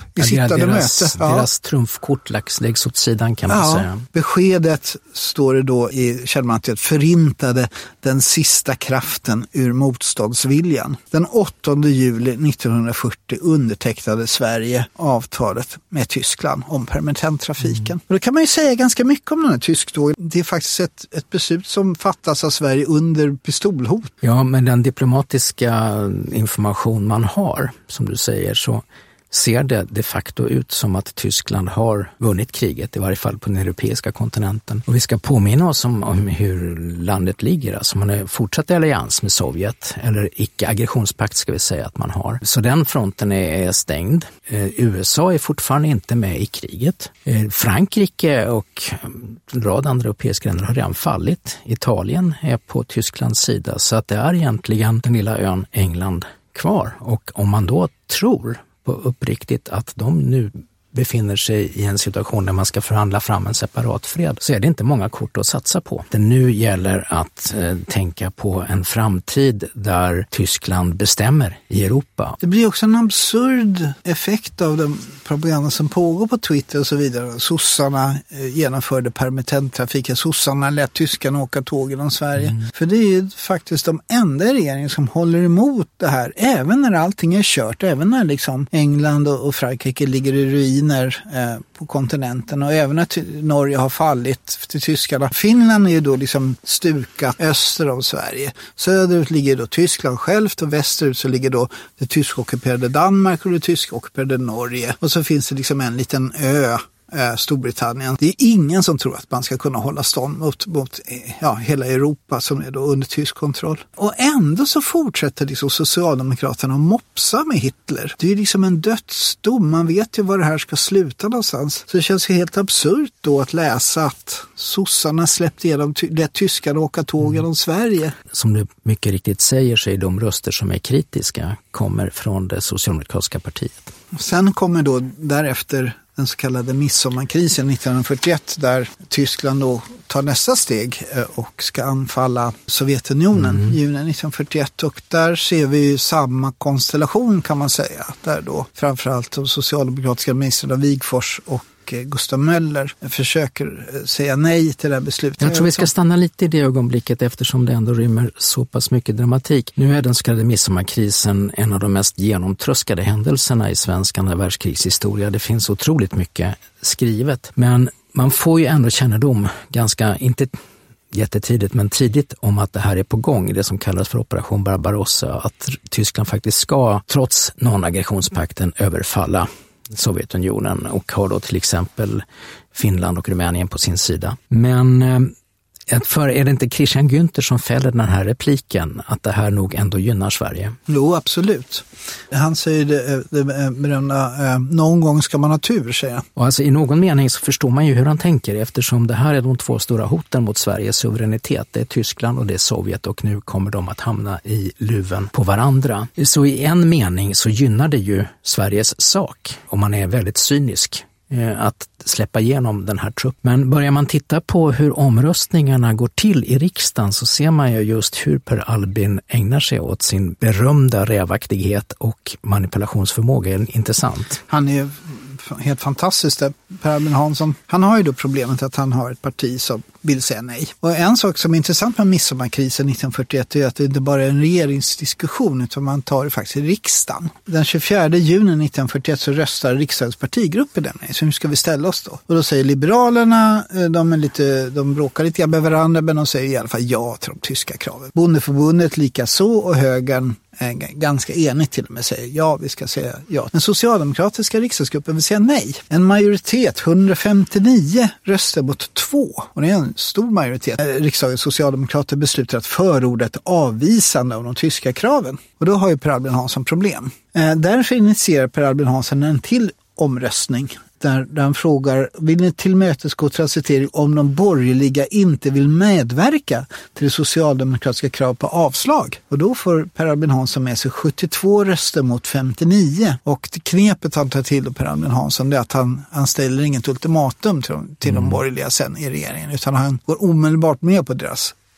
[SPEAKER 4] i sittande
[SPEAKER 5] deras,
[SPEAKER 4] möte. Ja.
[SPEAKER 5] Deras trumfkort läggs, läggs åt sidan kan man
[SPEAKER 4] ja,
[SPEAKER 5] säga.
[SPEAKER 4] Beskedet står det då i källmaterialet förintade den sista kraften ur motståndsviljan. Den åttonde juli nittonhundrafyrtio undertecknade Sverige avtalet med Tyskland om permittenttrafiken. Mm. Och då kan man ju säga ganska mycket om den här tysktågen. Det är faktiskt ett, ett beslut som fattas av Sverige under pistolhot.
[SPEAKER 5] Ja, men den diplomatiska information man har, som du säger, så ser det de facto ut som att Tyskland har vunnit kriget, i varje fall på den europeiska kontinenten. Och vi ska påminna oss om, om hur landet ligger. Alltså man har fortsatt allians med Sovjet, eller icke-aggressionspakt ska vi säga att man har. Så den fronten är, är stängd. Eh, U S A är fortfarande inte med i kriget. Eh, Frankrike och en rad andra europeiska länder har redan fallit. Italien är på Tysklands sida, så att det är egentligen den lilla ön England kvar. Och om man då tror på uppriktigt att de nu befinner sig i en situation där man ska förhandla fram en separat fred, så är det inte många kort att satsa på. Det nu gäller att eh, tänka på en framtid där Tyskland bestämmer i Europa.
[SPEAKER 4] Det blir också en absurd effekt av den propaganda som pågår på Twitter och så vidare. Sossarna eh, genomförde permittenttrafiken. Sossarna lät tyskarna åka tåg genom Sverige. Mm. För det är ju faktiskt de enda regeringen som håller emot det här. Även när allting är kört. Även när liksom England och, och Frankrike ligger i ruin Eh, på kontinenten, och även att Norge har fallit till tyskarna. Finland är ju då liksom stukat öster om Sverige. Söderut ligger då Tyskland självt, och västerut så ligger då det tyskockuperade Danmark och det tyskockuperade Norge. Och så finns det liksom en liten ö, Storbritannien. Det är ingen som tror att man ska kunna hålla stånd mot, mot ja, hela Europa som är då under tysk kontroll. Och ändå så fortsätter liksom Socialdemokraterna att mopsa med Hitler. Det är ju liksom en dödsdom. Man vet ju var det här ska sluta någonstans. Så det känns helt absurt då att läsa att sossarna släppte igenom ty- det tyskarna åka tåg genom Sverige.
[SPEAKER 5] Som du mycket riktigt säger, så är de röster som är kritiska kommer från det socialdemokratiska partiet.
[SPEAKER 4] Sen kommer då därefter den så kallade midsommarkrisen nittonhundrafyrtioett, där Tyskland då tar nästa steg och ska anfalla Sovjetunionen mm. juni nittonhundrafyrtioett, och där ser vi ju samma konstellation kan man säga, där då framförallt de socialdemokratiska ministrarna Wigforss och Gustav Möller försöker säga nej till det här beslutet.
[SPEAKER 5] Jag tror vi ska stanna lite i det ögonblicket eftersom det ändå rymmer så pass mycket dramatik. Nu är den så kallade midsommarkrisen en av de mest genomtröskade händelserna i svensk andra världskrigshistoria. Det finns otroligt mycket skrivet, men man får ju ändå kännedom ganska, inte jättetidigt men tidigt, om att det här är på gång, det som kallas för Operation Barbarossa, att Tyskland faktiskt ska, trots non-aggressionspakten, överfalla Sovjetunionen, och har då till exempel Finland och Rumänien på sin sida. Men eh, för är det inte Christian Günther som fäller den här repliken att det här nog ändå gynnar Sverige?
[SPEAKER 4] Jo, absolut. Han säger det, det berömda, eh, någon gång ska man ha tur, säger han.
[SPEAKER 5] Och alltså i någon mening så förstår man ju hur han tänker, eftersom det här är de två stora hoten mot Sveriges suveränitet. Det är Tyskland och det är Sovjet, och nu kommer de att hamna i luven på varandra. Så i en mening så gynnar det ju Sveriges sak, om man är väldigt cynisk, att släppa igenom den här truppen. Men börjar man titta på hur omröstningarna går till i riksdagen, så ser man ju just hur Per Albin ägnar sig åt sin berömda rävaktighet och manipulationsförmåga. Är intressant.
[SPEAKER 4] Han är helt fantastisk där, Per Albin Hansson. Han har ju då problemet att han har ett parti som vill säga nej. Och en sak som är intressant med midsommarkrisen nittonhundrafyrtioett är att det inte bara är en regeringsdiskussion, utan man tar det faktiskt i riksdagen. Den tjugofjärde juni nittonhundrafyrtioett så röstar riksdagens partigrupp i den. Så hur ska vi ställa oss då? Och då säger Liberalerna, de, är lite, de bråkar lite med varandra, men de säger i alla fall ja till de tyska kraven. Bondeförbundet lika så, och högern ganska enigt till och med säger ja, vi ska säga ja. Den socialdemokratiska riksdagsgruppen vill säga nej. En majoritet, hundrafemtionio röster mot två. Och det är en stor majoritet. Riksdagens socialdemokrater beslutar att förorda ett avvisande av de tyska kraven. Och då har ju Per Albin Hansson problem. Därför initierar Per Albin Hansson en till omröstning. Där, där han frågar, vill ni tillmötesgå transitering om de borgerliga inte vill medverka till det socialdemokratiska krav på avslag? Och då får Per Albin Hansson med sig sjuttiotvå röster mot femtionio. Och det knepet han tar till Per Albin Hansson, det är att han, han ställer inget ultimatum till, till mm. de borgerliga sen i regeringen, utan han går omedelbart med på deras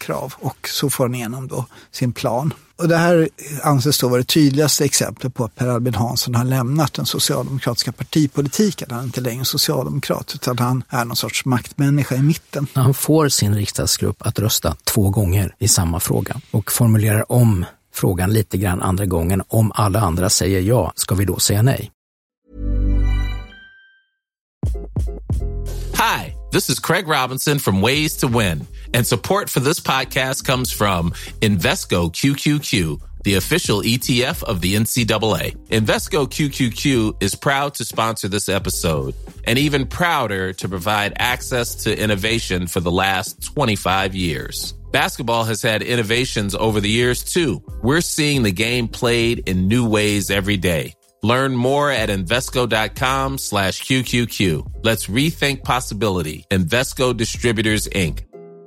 [SPEAKER 4] krav och så får han igenom då sin plan. Och det här anses då vara det tydligaste exemplet på att Per Albin Hansson har lämnat den socialdemokratiska partipolitiken. Han är inte längre socialdemokrat utan han är någon sorts maktmänniska i mitten.
[SPEAKER 5] Han får sin riksdagsgrupp att rösta två gånger i samma fråga och formulerar om frågan lite grann andra gången. Om alla andra säger ja, ska vi då säga nej?
[SPEAKER 6] Hi, this is Craig Robinson from Ways to Win, and support for this podcast comes from Invesco Q Q Q, the official E T F of the N C double A. Invesco Q Q Q is proud to sponsor this episode, and even prouder to provide access to innovation for the last twenty-five years. Basketball has had innovations over the years, too. We're seeing the game played in new ways every day. Learn more at Invesco.com slash QQQ. Let's rethink possibility. Invesco Distributors, Incorporated.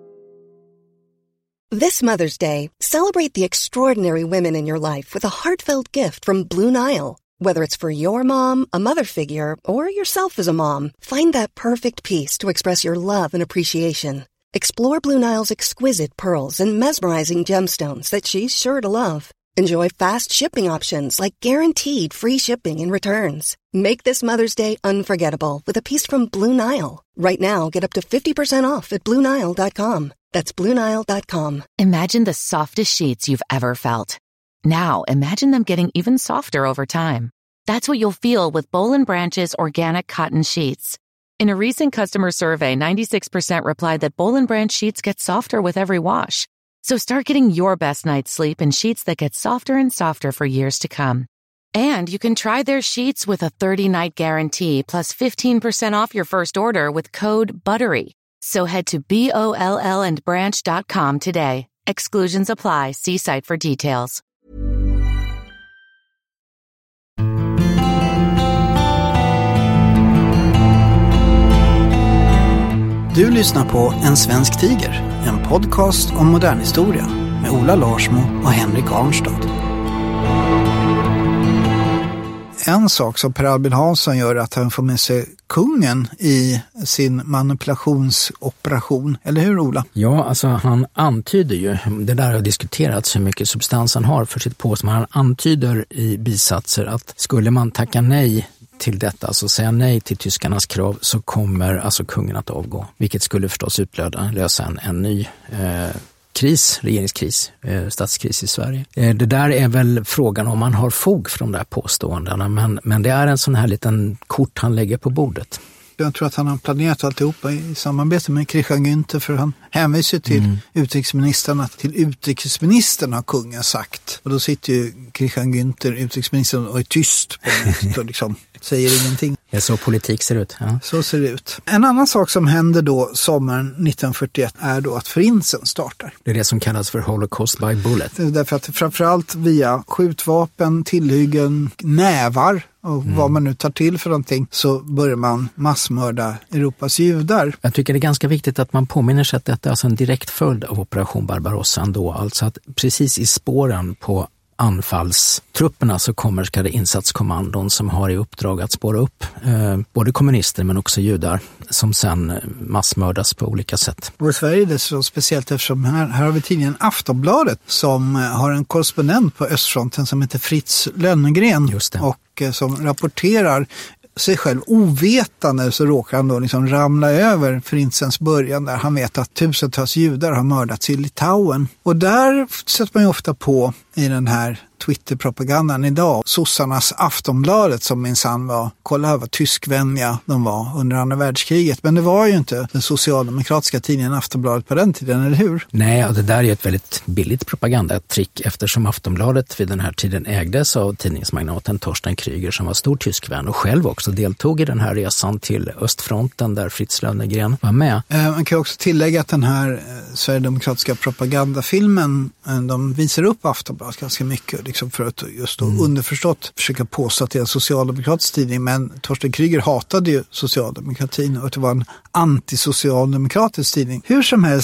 [SPEAKER 7] This Mother's Day, celebrate the extraordinary women in your life with a heartfelt gift from Blue Nile. Whether it's for your mom, a mother figure, or yourself as a mom, find that perfect piece to express your love and appreciation. Explore Blue Nile's exquisite pearls and mesmerizing gemstones that she's sure to love. Enjoy fast shipping options like guaranteed free shipping and returns. Make this Mother's Day unforgettable with a piece from Blue Nile. Right now, get up to fifty percent off at Blue Nile dot com. That's Blue Nile dot com.
[SPEAKER 3] Imagine the softest sheets you've ever felt. Now, imagine them getting even softer over time. That's what you'll feel with Boll and Branch's organic cotton sheets. In a recent customer survey, ninety-six percent replied that Boll and Branch sheets get softer with every wash. So start getting your best night's sleep in sheets that get softer and softer for years to come. And you can try their sheets with a thirty-night guarantee plus fifteen percent off your first order with code BUTTERY. So head to B O L L and branch dot com today. Exclusions apply. See site for details.
[SPEAKER 4] Du lyssnar på En svensk tiger, en podcast om modern historia med Ola Larsmo och Henrik Arnstad. En sak som Per Albin Hansson gör är att han får med sig kungen i sin manipulationsoperation. Eller hur, Ola?
[SPEAKER 5] Ja, alltså han antyder ju, det där har diskuterats hur mycket substans han har för sitt påstående. Han antyder i bisatser att skulle man tacka nej till detta, alltså säga nej till tyskarnas krav, så kommer alltså kungen att avgå. Vilket skulle förstås utlösa lösa en, en ny eh, kris, regeringskris, eh, statskris i Sverige. Eh, det där är väl frågan om man har fog för de där påståendena, men, men det är en sån här liten kort han lägger på bordet.
[SPEAKER 4] Jag tror att han har planerat alltihopa i samarbete med Christian Günther, för han hänvisar till mm. utrikesministern att till utrikesministern har kungen sagt. Och då sitter ju Christian Günther, utrikesministern, och är tyst på mötet och liksom säger ingenting.
[SPEAKER 5] Det är så politik ser ut. Ja.
[SPEAKER 4] Så ser det ut. En annan sak som händer då sommaren nittonhundrafyrtioett är då att Förintelsen startar.
[SPEAKER 5] Det är det som kallas för Holocaust by Bullet.
[SPEAKER 4] Därför att framförallt via skjutvapen, tillhyggen, nävar och mm. vad man nu tar till för någonting, så börjar man massmörda Europas judar.
[SPEAKER 5] Jag tycker det är ganska viktigt att man påminner sig att detta är alltså en direkt följd av Operation Barbarossa ändå. Alltså att precis i spåren på anfallstrupperna så kommer ska det insatskommandon som har i uppdrag att spåra upp eh, både kommunister men också judar som sen massmördas på olika sätt.
[SPEAKER 4] Och i Sverige är det så speciellt eftersom här, här har vi tidningen Aftonbladet som har en korrespondent på östfronten som heter Fritz Lönnegren.
[SPEAKER 5] Just det.
[SPEAKER 4] Och eh, som rapporterar sig själv ovetande, så råkar han då liksom ramla över Förintelsens början där han vet att tusentals judar har mördats i Litauen. Och där sätter man ju ofta på i den här Twitter-propagandan idag sossarnas Aftonbladet som minsann var, kolla här vad tyskvänliga de var under andra världskriget. Men det var ju inte den socialdemokratiska tidningen Aftonbladet på den tiden, eller hur?
[SPEAKER 5] Nej, och det där är ett väldigt billigt propagandatrick eftersom Aftonbladet vid den här tiden ägdes av tidningsmagnaten Torsten Krüger som var stor tyskvän och själv också deltog i den här resan till östfronten där Fritz Lönnegren var med.
[SPEAKER 4] Eh, man kan också tillägga att den här eh, sverigedemokratiska propagandafilmen, eh, de visar upp Aftonbladet ganska mycket liksom för att just då mm. underförstått försöka påstå att det är en socialdemokratisk tidning, men Torsten Krüger hatade ju socialdemokratin och att det var en antisocialdemokratisk tidning. Hur som helst,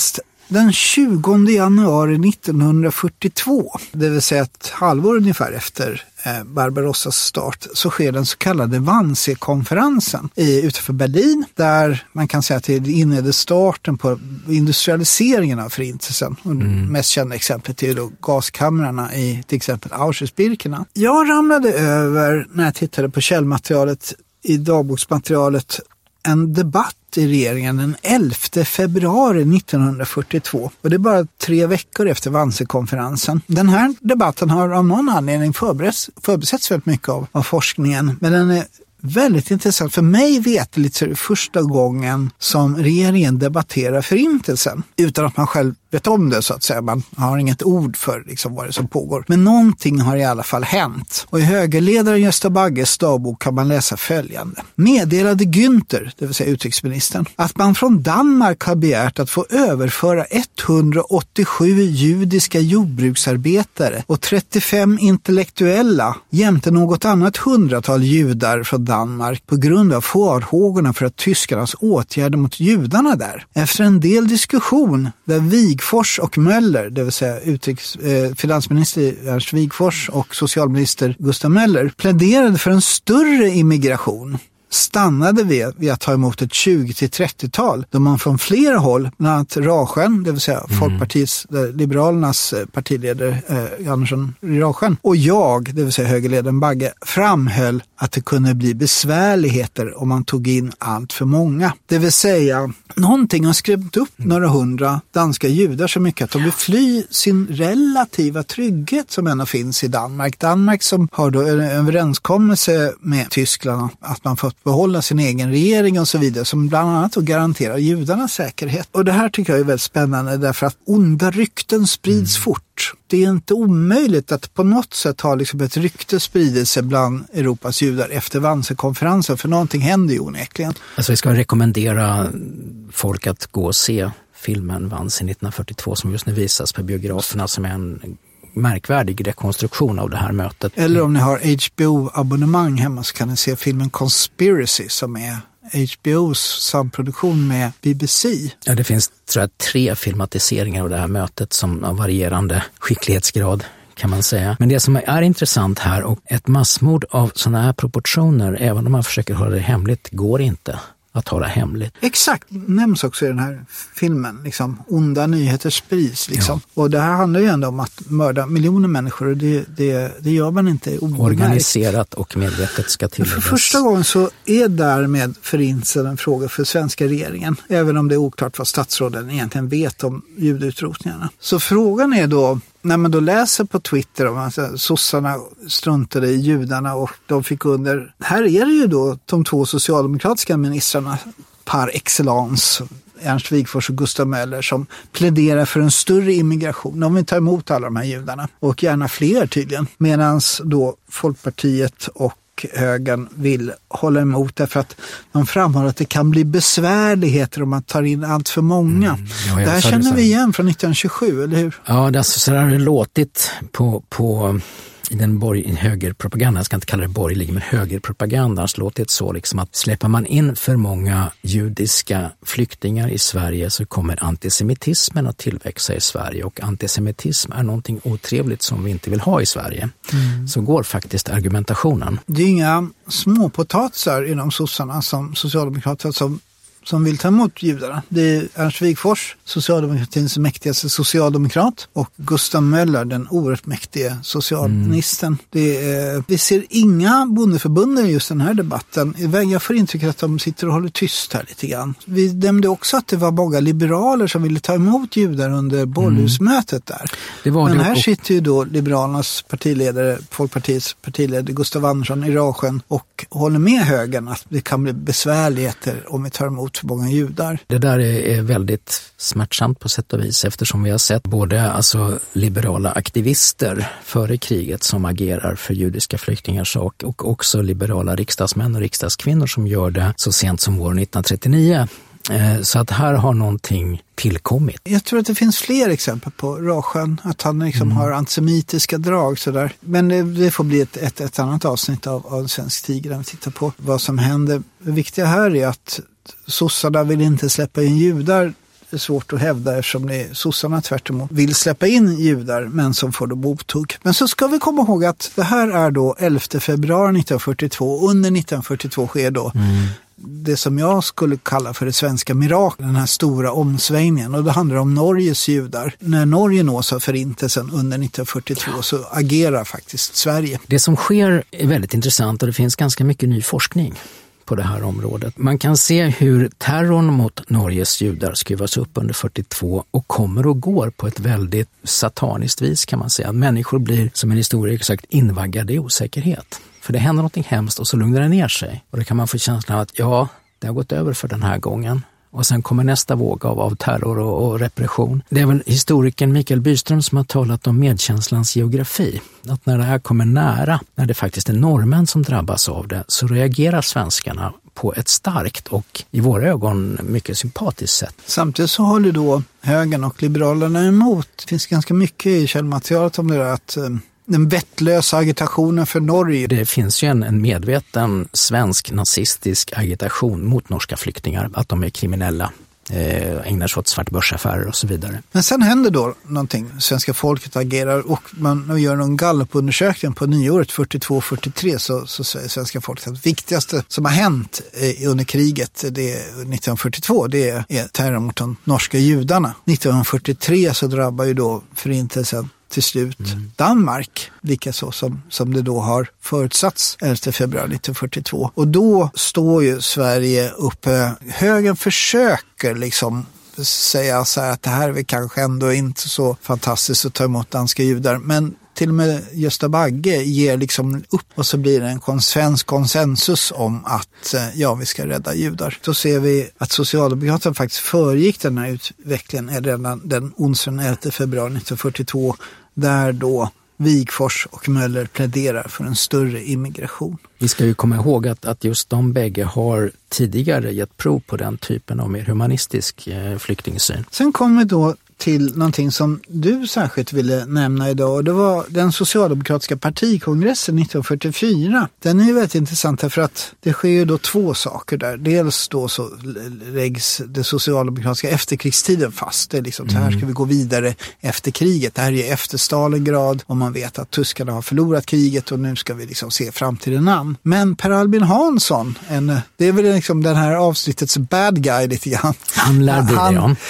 [SPEAKER 4] Den tjugonde januari nittonhundrafyrtiotvå, det vill säga ett halvår ungefär efter eh, Barbarossas start, så sker den så kallade Wannsee-konferensen i, utanför Berlin, där man kan säga att det inledde starten på industrialiseringen av förintelsen. Och mm. det mest kända exemplet är ju då gaskamrarna i till exempel Auschwitz-Birkenau. Jag ramlade över, när jag tittade på källmaterialet i dagboksmaterialet, en debatt i regeringen den elfte februari nittonhundrafyrtiotvå. Och det är bara tre veckor efter Wannsee-konferensen. Den här debatten har av någon anledning förberetts, förberetts väldigt mycket av, av forskningen. Men den är väldigt intressant. För mig veteligt så är det första gången som regeringen debatterar förintelsen utan att man själv vet om det, så att säga. Man har inget ord för liksom vad det som pågår. Men någonting har i alla fall hänt. Och i högerledaren Gösta Bagges dagbok kan man läsa följande. Meddelade Günther, det vill säga utrikesministern, att man från Danmark har begärt att få överföra etthundraåttiosju judiska jordbruksarbetare och trettiofem intellektuella jämte något annat hundratal judar från Danmark på grund av farhågorna för att tyskarnas åtgärder mot judarna där. Efter en del diskussion där Wigforss och Möller, det vill säga utrikes, eh, finansminister Ernst Wigforss och socialminister Gustav Möller, pläderade för en större immigration, stannade vi vid att ta emot ett tjugo till trettiotal då man från flera håll, bland annat Raschen, det vill säga mm. Folkpartiets, Liberalernas partiledare eh, Andersson Raschen, och jag, det vill säga högerledaren Bagge, framhöll att det kunde bli besvärligheter om man tog in allt för många. Det vill säga, någonting har skrämt upp några hundra danska judar så mycket att de vill fly sin relativa trygghet som ändå finns i Danmark. Danmark som har då en överenskommelse med Tyskland att man fått behålla sin egen regering och så vidare, som bland annat att garantera judarnas säkerhet. Och det här tycker jag är väldigt spännande därför att onda rykten sprids mm. fort. Det är inte omöjligt att på något sätt ha liksom ett rykte spridelse bland Europas judar efter Wannsee-konferensen, för någonting händer ju onekligen. Alltså
[SPEAKER 5] vi ska rekommendera folk att gå och se filmen Wannsee nittonhundrafyrtiotvå som just nu visas på biograferna, som är en märkvärdig rekonstruktion av det här mötet.
[SPEAKER 4] Eller om ni har H B O-abonnemang hemma så kan ni se filmen Conspiracy som är H B O's samproduktion med B B C.
[SPEAKER 5] Ja, det finns tror jag, tre filmatiseringar av det här mötet som av varierande skicklighetsgrad kan man säga. Men det som är intressant här, och ett massmord av sådana här proportioner, även om man försöker hålla det hemligt, går inte att hålla hemligt.
[SPEAKER 4] Exakt, nämns också i den här filmen. Liksom, onda nyheter sprids. Liksom. Ja. Och det här handlar ju ändå om att mörda miljoner människor, och det, det, det gör man inte obemärkt.
[SPEAKER 5] Organiserat och medvetet ska tilläggas.
[SPEAKER 4] För första gången så är därmed förintelsen en fråga för svenska regeringen, även om det är oklart vad statsråden egentligen vet om judeutrotningarna. Så frågan är då, när man då läser på Twitter om att sossarna struntade i judarna och de fick under. Här är det ju då de två socialdemokratiska ministrarna par excellence, Ernst Wigforss och Gustav Möller, som pläderar för en större immigration. De vill ta emot alla de här judarna och gärna fler tydligen. Medan då Folkpartiet och högern vill hålla emot därför att de framhåller att det kan bli besvärligheter om man tar in allt för många. Mm, ja, det här känner vi igen från nittonhundratjugosju, eller hur?
[SPEAKER 5] Ja, det är så, så har det låtit på, på i den borg, högerpropagandan, jag ska inte kalla det borgerlig, men högerpropagandan har låtit så liksom att släpper man in för många judiska flyktingar i Sverige så kommer antisemitismen att tillväxa i Sverige, och antisemitism är någonting otrevligt som vi inte vill ha i Sverige. Mm. Så går faktiskt argumentationen.
[SPEAKER 4] Det är inga småpotatisar inom sossarna som socialdemokrater som som vill ta emot judarna. Det är Ernst Wigforss, socialdemokratins mäktigaste socialdemokrat, och Gustav Möller, den oerhört mäktige socialministern. Mm. Det är, vi ser inga bondeförbund i just den här debatten. Jag får intrycket att de sitter och håller tyst här lite grann. Vi nämnde också att det var många liberaler som ville ta emot judar under Bollhusmötet där. Det var Men det här och... sitter ju då Liberalernas partiledare, Folkpartiets partiledare Gustav Andersson i Raschen och håller med högern att det kan bli besvärligheter om vi tar emot för många judar.
[SPEAKER 5] Det där är väldigt smärtsamt på sätt och vis, eftersom vi har sett både alltså, liberala aktivister före kriget som agerar för judiska flyktingars sak, och också liberala riksdagsmän och riksdagskvinnor som gör det så sent som år nittonhundratrettionio. Så att här har någonting tillkommit.
[SPEAKER 4] Jag tror att det finns fler exempel på Raschen, att han liksom mm. har antisemitiska drag sådär. Men det, det får bli ett, ett, ett annat avsnitt av, av Svensk Tiger där vi tittar på vad som händer. Det viktiga här är att sossarna vill inte släppa in judar är svårt att hävda eftersom det är sossarna tvärt emot vill släppa in judar men som får då mothugg. Men så ska vi komma ihåg att det här är då elfte februari nittonhundrafyrtiotvå. Under nittonhundrafyrtiotvå sker då mm. det som jag skulle kalla för det svenska miraklet, den här stora omsvängningen. Och det handlar om Norges judar. När Norge nås av förintelsen under nittonhundrafyrtiotvå så agerar faktiskt Sverige.
[SPEAKER 5] Det som sker är väldigt intressant och det finns ganska mycket ny forskning på det här området. Man kan se hur terrorn mot Norges judar skruvas upp under fyrtiotvå och kommer och går på ett väldigt sataniskt vis kan man säga. Människor blir, som en historiker sagt, invaggade i osäkerhet. För det händer något hemskt och så lugnar det ner sig. Och då kan man få känslan av att ja, det har gått över för den här gången. Och sen kommer nästa våg av, av terror och, och repression. Det är väl historikern Mikael Byström som har talat om medkänslans geografi. Att när det här kommer nära, när det faktiskt är norrmän som drabbas av det, så reagerar svenskarna på ett starkt och i våra ögon mycket sympatiskt sätt.
[SPEAKER 4] Samtidigt så håller då högern och liberalerna emot. Det finns ganska mycket i källmaterialet om det där att den vettlösa agitationen för Norge.
[SPEAKER 5] Det finns ju en, en medveten svensk nazistisk agitation mot norska flyktingar, att de är kriminella, eh, ägnar sig åt svartbörsaffärer och så vidare.
[SPEAKER 4] Men sen händer då någonting. Svenska folket agerar och man gör någon gallupundersökning på nyåret fyrtiotvå fyrtiotre så, så säger svenska folket att det viktigaste som har hänt eh, under kriget det är nittonhundrafyrtiotvå, det är, är terror mot de norska judarna. nittonhundrafyrtiotre så drabbar ju då förintelsen till slut mm. Danmark, likaså som, som det då har förutsatts elfte februari nittonhundrafyrtiotvå. Och då står ju Sverige uppe, högern försöker liksom säga så här att det här är väl kanske ändå inte så fantastiskt att ta emot danska judar, men till och med Gösta Bagge ger liksom upp och så blir det en svensk konsensus om att ja, vi ska rädda judar. Då ser vi att Socialdemokraterna faktiskt föregick den här utvecklingen redan den onsdagen elfte februari nittonhundrafyrtiotvå där då Wigforss och Möller pläderar för en större immigration.
[SPEAKER 5] Vi ska ju komma ihåg att, att just de bägge har tidigare gett prov på den typen av mer humanistisk eh, flyktingsyn.
[SPEAKER 4] Sen kommer då till någonting som du särskilt ville nämna idag och det var den socialdemokratiska partikongressen nittonhundrafyrtiofyra. Den är ju väldigt intressant för att det sker ju då två saker där. Dels då så läggs det socialdemokratiska efterkrigstiden fast. Det är liksom mm. så här ska vi gå vidare efter kriget. Det här är efter Stalingrad och man vet att tyskarna har förlorat kriget och nu ska vi liksom se framtiden an. Men Per Albin Hansson, en, det är väl liksom den här avsnittets bad guy lite grann.
[SPEAKER 5] Han lär bli
[SPEAKER 4] han,
[SPEAKER 5] ja.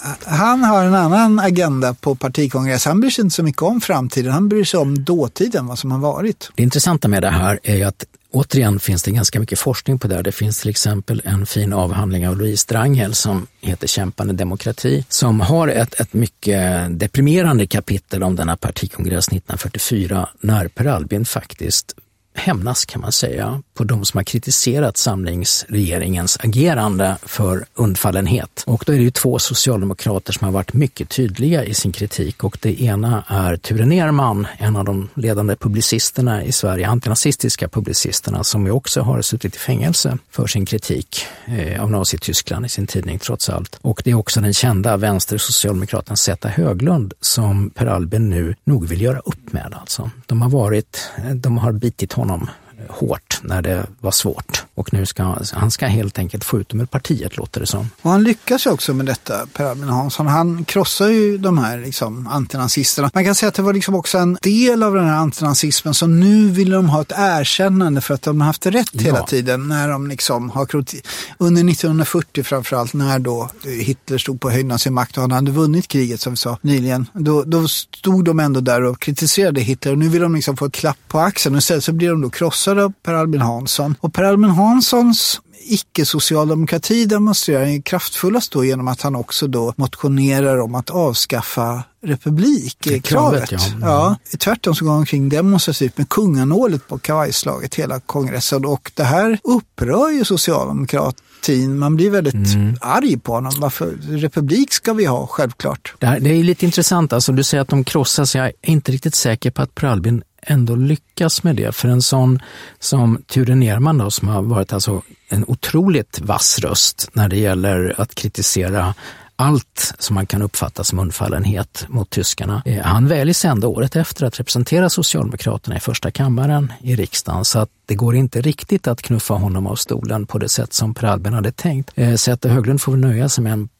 [SPEAKER 4] han har en annan agenda på partikongress. Han bryr sig inte så mycket om framtiden. Han bryr sig om dåtiden, vad som har varit.
[SPEAKER 5] Det intressanta med det här är ju att återigen finns det ganska mycket forskning på det här. Det finns till exempel en fin avhandling av Louise Drangel som heter Kämpande demokrati som har ett, ett mycket deprimerande kapitel om denna partikongress nittonhundrafyrtiofyra när Per Albin faktiskt hämnas kan man säga på de som har kritiserat samlingsregeringens agerande för undfallenhet. Och då är det ju två socialdemokrater som har varit mycket tydliga i sin kritik och det ena är Ture Nerman, en av de ledande publicisterna i Sverige, antinazistiska publicisterna som ju också har suttit i fängelse för sin kritik eh, av Nazityskland i sin tidning trots allt. Och det är också den kända vänstersocialdemokraten Zäta Höglund som Per Albin nu nog vill göra upp med alltså. De har varit, de har bitit honom hårt när det var svårt. Och nu ska han ska helt enkelt få ut dem ur partiet, låter det som.
[SPEAKER 4] Och han lyckas ju också med detta, Per Albin Hansson. Han krossar ju de här liksom, antinazisterna. Man kan säga att det var liksom också en del av den här antinazismen som nu vill de ha ett erkännande för att de har haft rätt ja. hela tiden. När de liksom har kroti- under nittonhundrafyrtio framförallt, när då Hitler stod på höjden av sin makt och han hade vunnit kriget som vi sa nyligen. Då, då stod de ändå där och kritiserade Hitler och nu vill de liksom få ett klapp på axeln och istället så blir de då krossade av Per Albin Hansson. Och Per Albin Hanssons icke-socialdemokrati demonstrerar ju kraftfullast då genom att han också då motionerar om att avskaffa republikkravet.
[SPEAKER 5] Ja.
[SPEAKER 4] Ja, tvärtom så går han omkring demonstrativt med kunganålet på kavajslaget hela kongressen och det här upprör ju socialdemokratin. Man blir väldigt mm. arg på honom. Varför republik ska vi ha, självklart.
[SPEAKER 5] Det, här, det är lite intressant. Alltså, du säger att de krossas. Jag är inte riktigt säker på att Per Albin ändå lyckas med det. För en sån som Ture Nerman då, som har varit alltså en otroligt vass röst när det gäller att kritisera allt som man kan uppfatta som undfallenhet mot tyskarna. Han väljs ändå året efter att representera Socialdemokraterna i första kammaren i riksdagen, så att det går inte riktigt att knuffa honom av stolen på det sätt som Per Albin hade tänkt. Zäta Höglund får väl nöja sig med en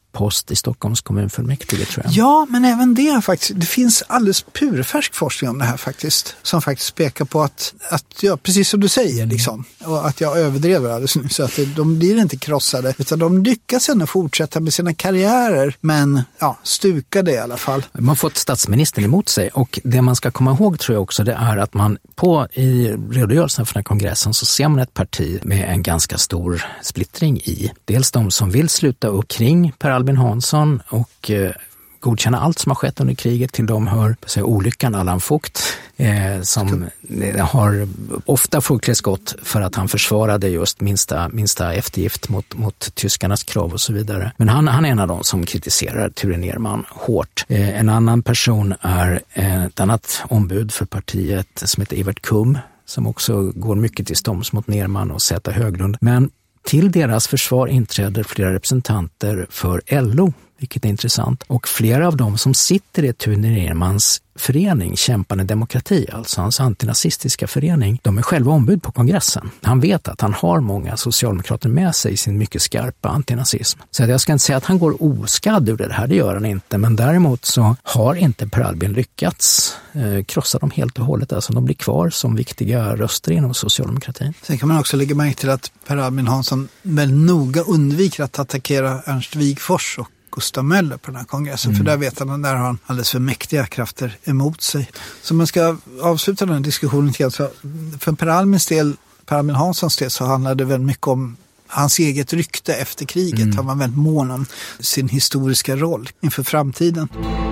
[SPEAKER 5] post i Stockholms kommunfullmäktige, tror jag.
[SPEAKER 4] Ja, men även det faktiskt. Det finns alldeles purfärsk forskning om det här faktiskt. Som faktiskt pekar på att, att ja, precis som du säger liksom. Och att jag överdrev alldeles nu. Så att det, de blir inte krossade. Utan de lyckas ändå fortsätta med sina karriärer. Men ja, stukade i alla fall.
[SPEAKER 5] Man har fått statsministern emot sig. Och det man ska komma ihåg, tror jag också, det är att man på i redogörelsen för den här kongressen så ser man ett parti med en ganska stor splittring i. Dels de som vill sluta upp kring Per Albin Hansson och eh, godkänna allt som har skett under kriget. Till dem hör säga, olyckan Allan Vogt eh, som eh, har ofta folkligt skott för att han försvarade just minsta, minsta eftergift mot, mot tyskarnas krav och så vidare. Men han, han är en av dem som kritiserar Ture Nerman hårt. Eh, en annan person är eh, ett annat ombud för partiet som heter Evert Kum, som också går mycket till stånds mot Nerman och Zäta Höglund. Men till deras försvar inträder flera representanter för L O, vilket är intressant. Och flera av dem som sitter i Ture Nermans förening, Kämpande demokrati, alltså hans antinazistiska förening, de är själva ombud på kongressen. Han vet att han har många socialdemokrater med sig i sin mycket skarpa antinazism. Så jag ska inte säga att han går oskadd ur det här, det gör han inte. Men däremot så har inte Per Albin lyckats eh, krossa dem helt och hållet. Alltså de blir kvar som viktiga röster inom socialdemokratin.
[SPEAKER 4] Sen kan man också lägga märke till att Per Albin Hansson väldigt noga undviker att attackera Ernst Wigforss och Gustav Möller på den här kongressen. Mm. För där vet han att där har han alldeles för mäktiga krafter emot sig. Så man ska avsluta den här diskussionen till att för Per Albins del, Per Albin Hanssons del, så handlar det väldigt mycket om hans eget rykte efter kriget. Mm. Han var väldigt mån om sin historiska roll inför framtiden.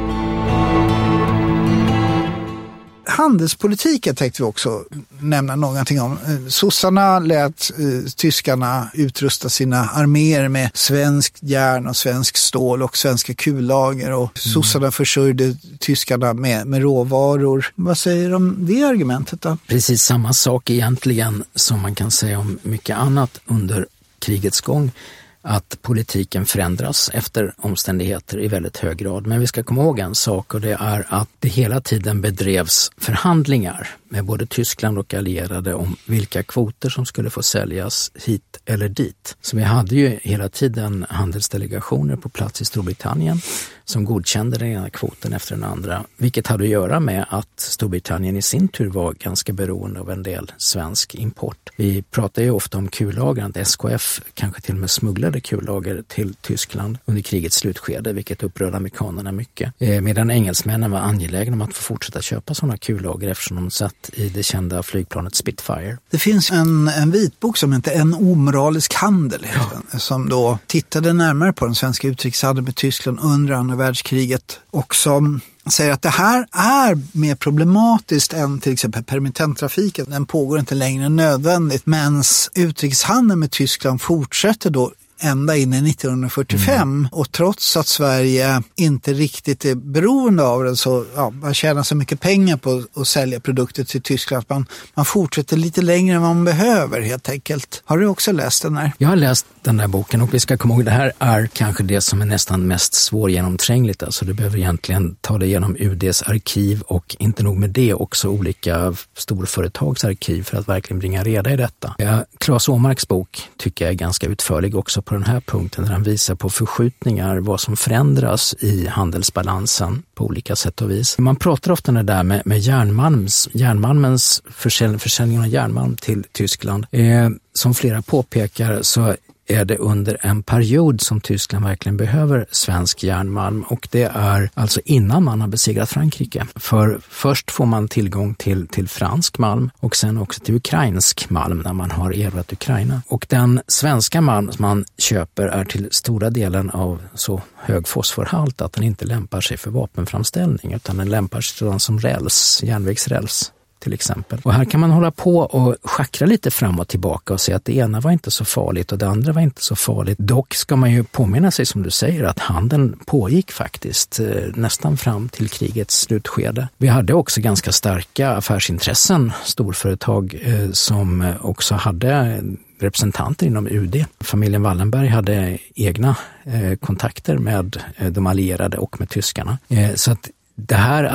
[SPEAKER 4] Handelspolitiken tänkte vi också nämna någonting om. Sossarna lät eh, tyskarna utrusta sina arméer med svensk järn och svensk stål och svenska kullager och mm. sossarna försörjde tyskarna med, med råvaror. Vad säger du om det argumentet då?
[SPEAKER 5] Precis samma sak egentligen som man kan säga om mycket annat under krigets gång. Att politiken förändras efter omständigheter i väldigt hög grad. Men vi ska komma ihåg en sak, och det är att det hela tiden bedrevs förhandlingar med både Tyskland och allierade om vilka kvoter som skulle få säljas hit eller dit. Så vi hade ju hela tiden handelsdelegationer på plats i Storbritannien som godkände den ena kvoten efter den andra. Vilket hade att göra med att Storbritannien i sin tur var ganska beroende av en del svensk import. Vi pratar ju ofta om kullager, att S K F kanske till och med smugglade kullager till Tyskland under krigets slutskede, vilket upprörde amerikanerna mycket. Eh, medan engelsmännen var angelägna om att få fortsätta köpa sådana kullager eftersom de satt i det kända flygplanet Spitfire.
[SPEAKER 4] Det finns en, en vitbok som heter En omoralisk handel, ja. Som då tittade närmare på den svenska utrikeshandeln med Tyskland under andra världskriget och som säger att det här är mer problematiskt än till exempel permittenttrafiken. Den pågår inte längre än nödvändigt, men utrikeshandeln med Tyskland fortsätter då ända in i nittonhundrafyrtiofem mm. och trots att Sverige inte riktigt är beroende av den så ja, man tjänar så mycket pengar på att sälja produkter till Tyskland att man, man fortsätter lite längre än vad man behöver helt enkelt. Har du också läst den här?
[SPEAKER 5] Jag har läst den där boken och vi ska komma ihåg det här är kanske det som är nästan mest svårgenomträngligt. Alltså du behöver egentligen ta dig igenom U D:s arkiv och inte nog med det också olika storföretags arkiv för att verkligen bringa reda i detta. Ja, Claes Åmarks bok tycker jag är ganska utförlig också på den här punkten där han visar på förskjutningar, vad som förändras i handelsbalansen på olika sätt och vis. Man pratar ofta det där med, med järnmalms, järnmalmens försäljning, försäljningen av järnmalm till Tyskland. Eh, som flera påpekar så är det under en period som Tyskland verkligen behöver svensk järnmalm och det är alltså innan man har besegrat Frankrike. För först får man tillgång till, till fransk malm och sen också till ukrainsk malm när man har erövrat Ukraina. Och den svenska malm som man köper är till stora delen av så hög fosforhalt att den inte lämpar sig för vapenframställning utan den lämpar sig som räls, järnvägsräls. Till exempel. Och här kan man hålla på och schackra lite fram och tillbaka och säga att det ena var inte så farligt och det andra var inte så farligt. Dock ska man ju påminna sig som du säger att handeln pågick faktiskt eh, nästan fram till krigets slutskede. Vi hade också ganska starka affärsintressen, storföretag eh, som också hade representanter inom U D. Familjen Wallenberg hade egna eh, kontakter med eh, de allierade och med tyskarna. Eh, så att det här är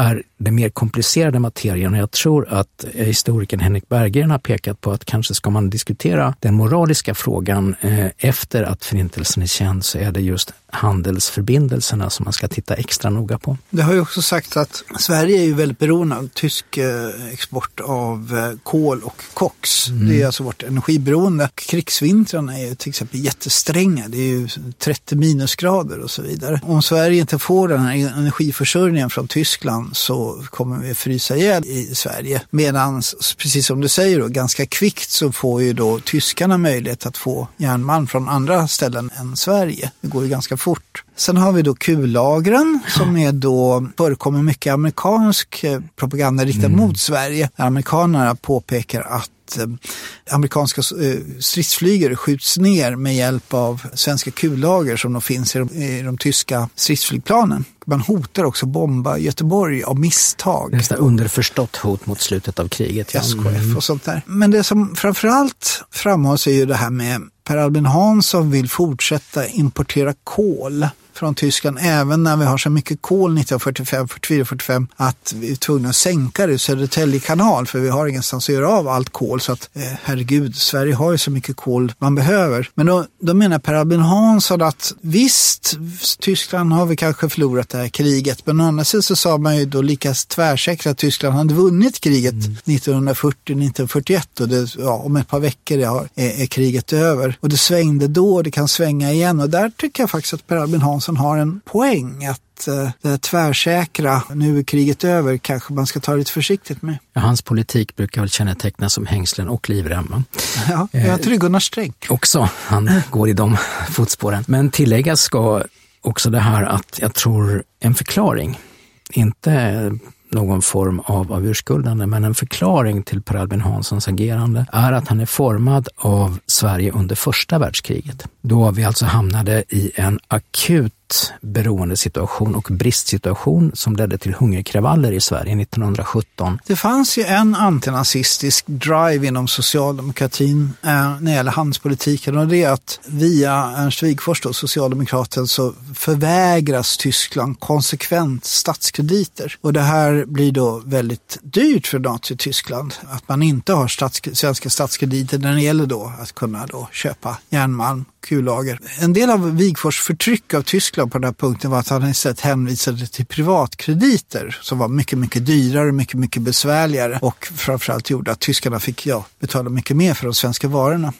[SPEAKER 5] den mer komplicerade materien. Och jag tror att historikern Henrik Berggren har pekat på att kanske ska man diskutera den moraliska frågan eh, efter att förintelsen är känd, så är det just handelsförbindelserna som man ska titta extra noga på.
[SPEAKER 4] Det har ju också sagt att Sverige är ju väldigt beroende av tysk export av kol och koks. Mm. Det är alltså vårt energiberoende. Krigsvintrarna är ju till exempel jättestränga. Det är ju trettio minusgrader och så vidare. Om Sverige inte får den här energiförsörjningen från Tyskland så kommer vi frysa ihjäl i Sverige. Medan, precis som du säger då, ganska kvickt så får ju då tyskarna möjlighet att få järnmalm från andra ställen än Sverige. Det går ju ganska fort. Sen har vi då kullagren som är då, förekommer mycket amerikansk propaganda riktad mm. mot Sverige. Amerikanerna påpekar att eh, amerikanska eh, stridsflygare skjuts ner med hjälp av svenska kullager som de finns i de, i de tyska stridsflygplanen. Man hotar också bomba Göteborg av misstag.
[SPEAKER 5] Det är underförstått hot mot slutet av kriget.
[SPEAKER 4] S K F och sånt där. Men det som framförallt framhålls är ju det här med Per Albin Hansson vill fortsätta importera kol från Tyskland även när vi har så mycket kol nittonhundrafyrtiofem, fyrtiofyra, fyrtiofem att vi är tvungna att sänka det i Södertälje kanal för vi har ingenstans att göra av allt kol så att eh, herregud, Sverige har ju så mycket kol man behöver. Men då, då menar Per Albin Hansson att visst, Tyskland har vi kanske förlorat det här kriget, men å andra sidan så sa man ju då lika tvärsäkert att Tyskland hade vunnit kriget mm. nittonhundrafyrtio nittonhundrafyrtioett och det, ja, om ett par veckor ja, är, är kriget över. Och det svängde då och det kan svänga igen och där tycker jag faktiskt att Per Albin Hansson som har en poäng att uh, det här tvärsäkra, nu är kriget över, kanske man ska ta det lite försiktigt med.
[SPEAKER 5] Ja, hans politik brukar väl kännetecknas som hängslen och livrem.
[SPEAKER 4] Ja, jag tror Gunnar Sträng.
[SPEAKER 5] Också, han går i de fotspåren. Men tilläggas ska också det här att jag tror en förklaring, inte någon form av, av urskuldande, men en förklaring till Per Albin Hanssons agerande är att han är formad av Sverige under första världskriget. Då vi alltså hamnade i en akut beroendesituation och bristsituation som ledde till hungerkravaller i Sverige nittonhundrasjutton.
[SPEAKER 4] Det fanns ju en antinazistisk drive inom socialdemokratin eh, när det gäller handelspolitiken och det är att via Ernst Wigforss då, socialdemokraten, så förvägras Tyskland konsekvent statskrediter. Och det här blir då väldigt dyrt för Nazi-Tyskland att man inte har stats- svenska statskrediter när det gäller då att kunna då köpa järnmalm, kullager. En del av Wigforss förtryck av Tyskland på den här punkten var att han istället hänvisade till privatkrediter som var mycket, mycket dyrare, mycket, mycket besvärligare och framförallt gjorde att tyskarna fick ja, betala mycket mer för de svenska varorna.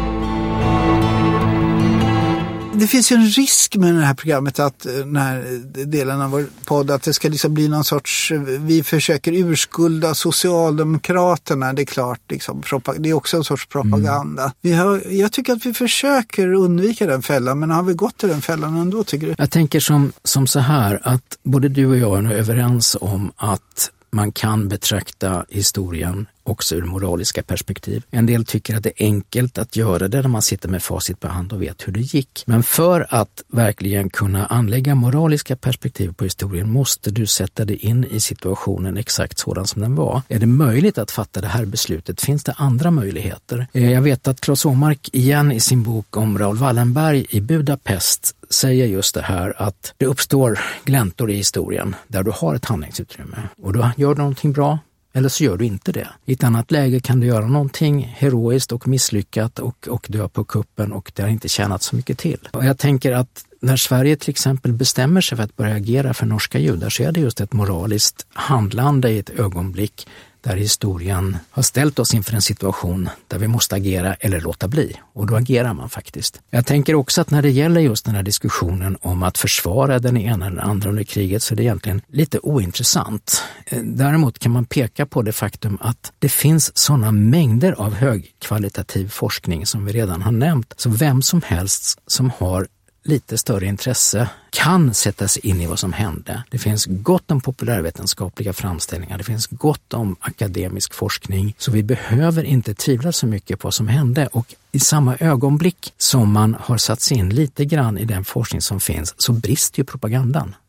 [SPEAKER 4] Det finns ju en risk med det här programmet att den här delen av vår podd att det ska liksom bli någon sorts, vi försöker urskulda Socialdemokraterna, det är klart liksom, det är också en sorts propaganda. Mm. Vi har, jag tycker att vi försöker undvika den fällan, men har vi gått till den fällan ändå tycker du?
[SPEAKER 5] Jag tänker som, som så här att både du och jag är överens om att man kan betrakta historien också ur moraliska perspektiv. En del tycker att det är enkelt att göra det när man sitter med facit på hand och vet hur det gick. Men för att verkligen kunna anlägga moraliska perspektiv på historien måste du sätta dig in i situationen exakt sådan som den var. Är det möjligt att fatta det här beslutet? Finns det andra möjligheter? Jag vet att Claes Åmark igen i sin bok om Raoul Wallenberg i Budapest säger just det här att det uppstår gläntor i historien där du har ett handlingsutrymme och då gör du någonting bra. Eller så gör du inte det. I ett annat läge kan du göra någonting heroiskt och misslyckat och, och dö på kuppen och det har inte tjänat så mycket till. Och jag tänker att när Sverige till exempel bestämmer sig för att börja agera för norska judar så är det just ett moraliskt handlande i ett ögonblick där historien har ställt oss inför en situation där vi måste agera eller låta bli. Och då agerar man faktiskt. Jag tänker också att när det gäller just den här diskussionen om att försvara den ena eller andra under kriget så är det egentligen lite ointressant. Däremot kan man peka på det faktum att det finns sådana mängder av högkvalitativ forskning som vi redan har nämnt. Så vem som helst som har lite större intresse kan sätta sig in i vad som hände. Det finns gott om populärvetenskapliga framställningar, det finns gott om akademisk forskning, så vi behöver inte tvivla så mycket på vad som hände. Och i samma ögonblick som man har satt sig in lite grann i den forskning som finns så brister ju propagandan.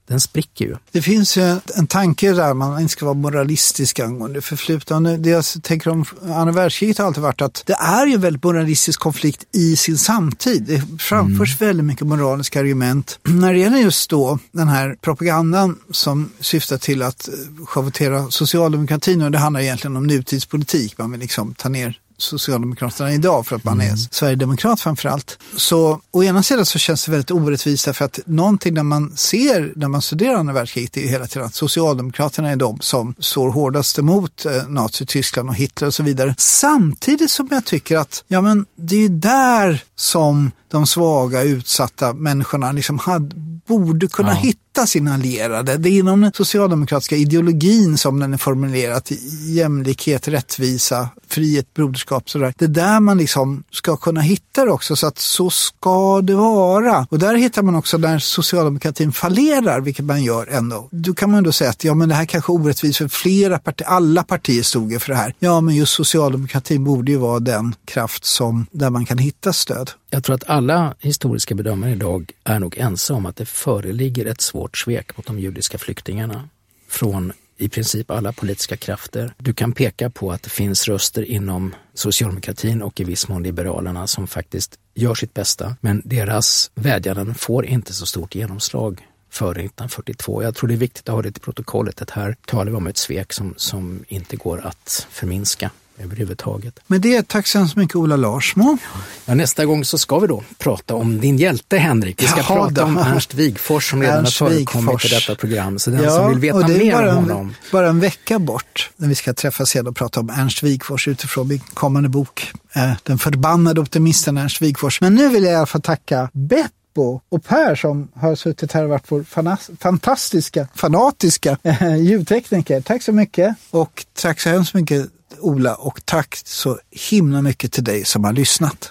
[SPEAKER 5] den spricker ju.
[SPEAKER 4] Det finns ju en tanke där man inte ska vara moralistisk angående förflutna. Det jag tänker om andra världskriget har alltid varit att det är ju väldigt moralistisk konflikt i sin samtid. Det framförs mm. väldigt mycket moraliska argument. När det gäller just då den här propagandan som syftar till att schavottera socialdemokratin, och det handlar egentligen om nutidspolitik. Man vill liksom ta ner Socialdemokraterna idag för att man är mm. Sverigedemokrat framförallt. Så å ena sidan så känns det väldigt orättvist därför att någonting när man ser, när man studerar andra världskriget är ju hela tiden att Socialdemokraterna är de som står hårdast emot eh, Nazi-Tyskland och Hitler och så vidare. Samtidigt som jag tycker att ja men det är ju där som de svaga, utsatta människorna liksom hade, borde kunna ja. hitta sina allierade. Det är inom den socialdemokratiska ideologin som den är formulerad i jämlikhet, rättvisa, frihet, broderskap sådär. Det är där man liksom ska kunna hitta det också, så att så ska det vara. Och där hittar man också när socialdemokratin fallerar, vilket man gör ändå. Då kan man då säga att ja men det här kanske är orättvist för flera partier, alla partier stod för det här. Ja men just socialdemokratin borde ju vara den kraft som där man kan hitta stöd.
[SPEAKER 5] Jag tror att alla historiska bedömare idag är nog ense om att det föreligger ett svårt svek mot de judiska flyktingarna från i princip alla politiska krafter. Du kan peka på att det finns röster inom socialdemokratin och i viss mån liberalerna som faktiskt gör sitt bästa, men deras vädjanden får inte så stort genomslag före nittonhundrafyrtiotvå. Jag tror det är viktigt att ha det till protokollet att här talar vi om ett svek som, som inte går att förminska överhuvudtaget.
[SPEAKER 4] Men det, tack så mycket Ola Larsmo.
[SPEAKER 5] Ja, nästa gång så ska vi då prata om din hjälte Henrik. Vi ska Jaha, prata då. om Ernst Wigforss som redan Ernst har förekommit i detta program. Så den ja, som vill veta mer om honom.
[SPEAKER 4] Bara en vecka bort när vi ska träffas igen och prata om Ernst Wigforss utifrån min kommande bok. Eh, den förbannade optimisten Ernst Wigforss. Men nu vill jag i alla fall tacka Beppo och Per som har suttit här och varit vår fanas- fantastiska, fanatiska eh, ljudtekniker. Tack så mycket och tack så hemskt mycket Ola, och tack så himla mycket till dig som har lyssnat.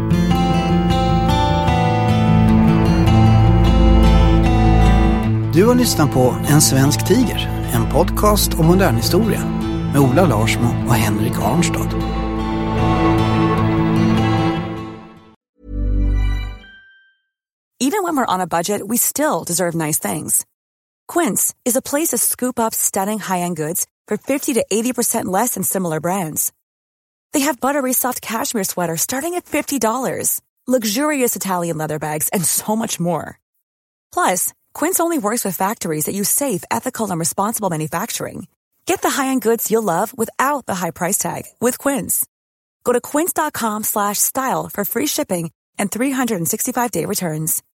[SPEAKER 4] Du har lyssnat på En svensk tiger, en podcast om modern historia med Ola Larsmo och Henrik Arnstad.
[SPEAKER 8] Even when we're on a budget, we still deserve nice things. Quince is a place to scoop up stunning high-end goods for fifty to eighty percent less than similar brands. They have buttery soft cashmere sweaters starting at fifty dollars, luxurious Italian leather bags, and so much more. Plus, Quince only works with factories that use safe, ethical, and responsible manufacturing. Get the high-end goods you'll love without the high price tag with Quince. Go to quince.com slash style for free shipping and three sixty-five day returns.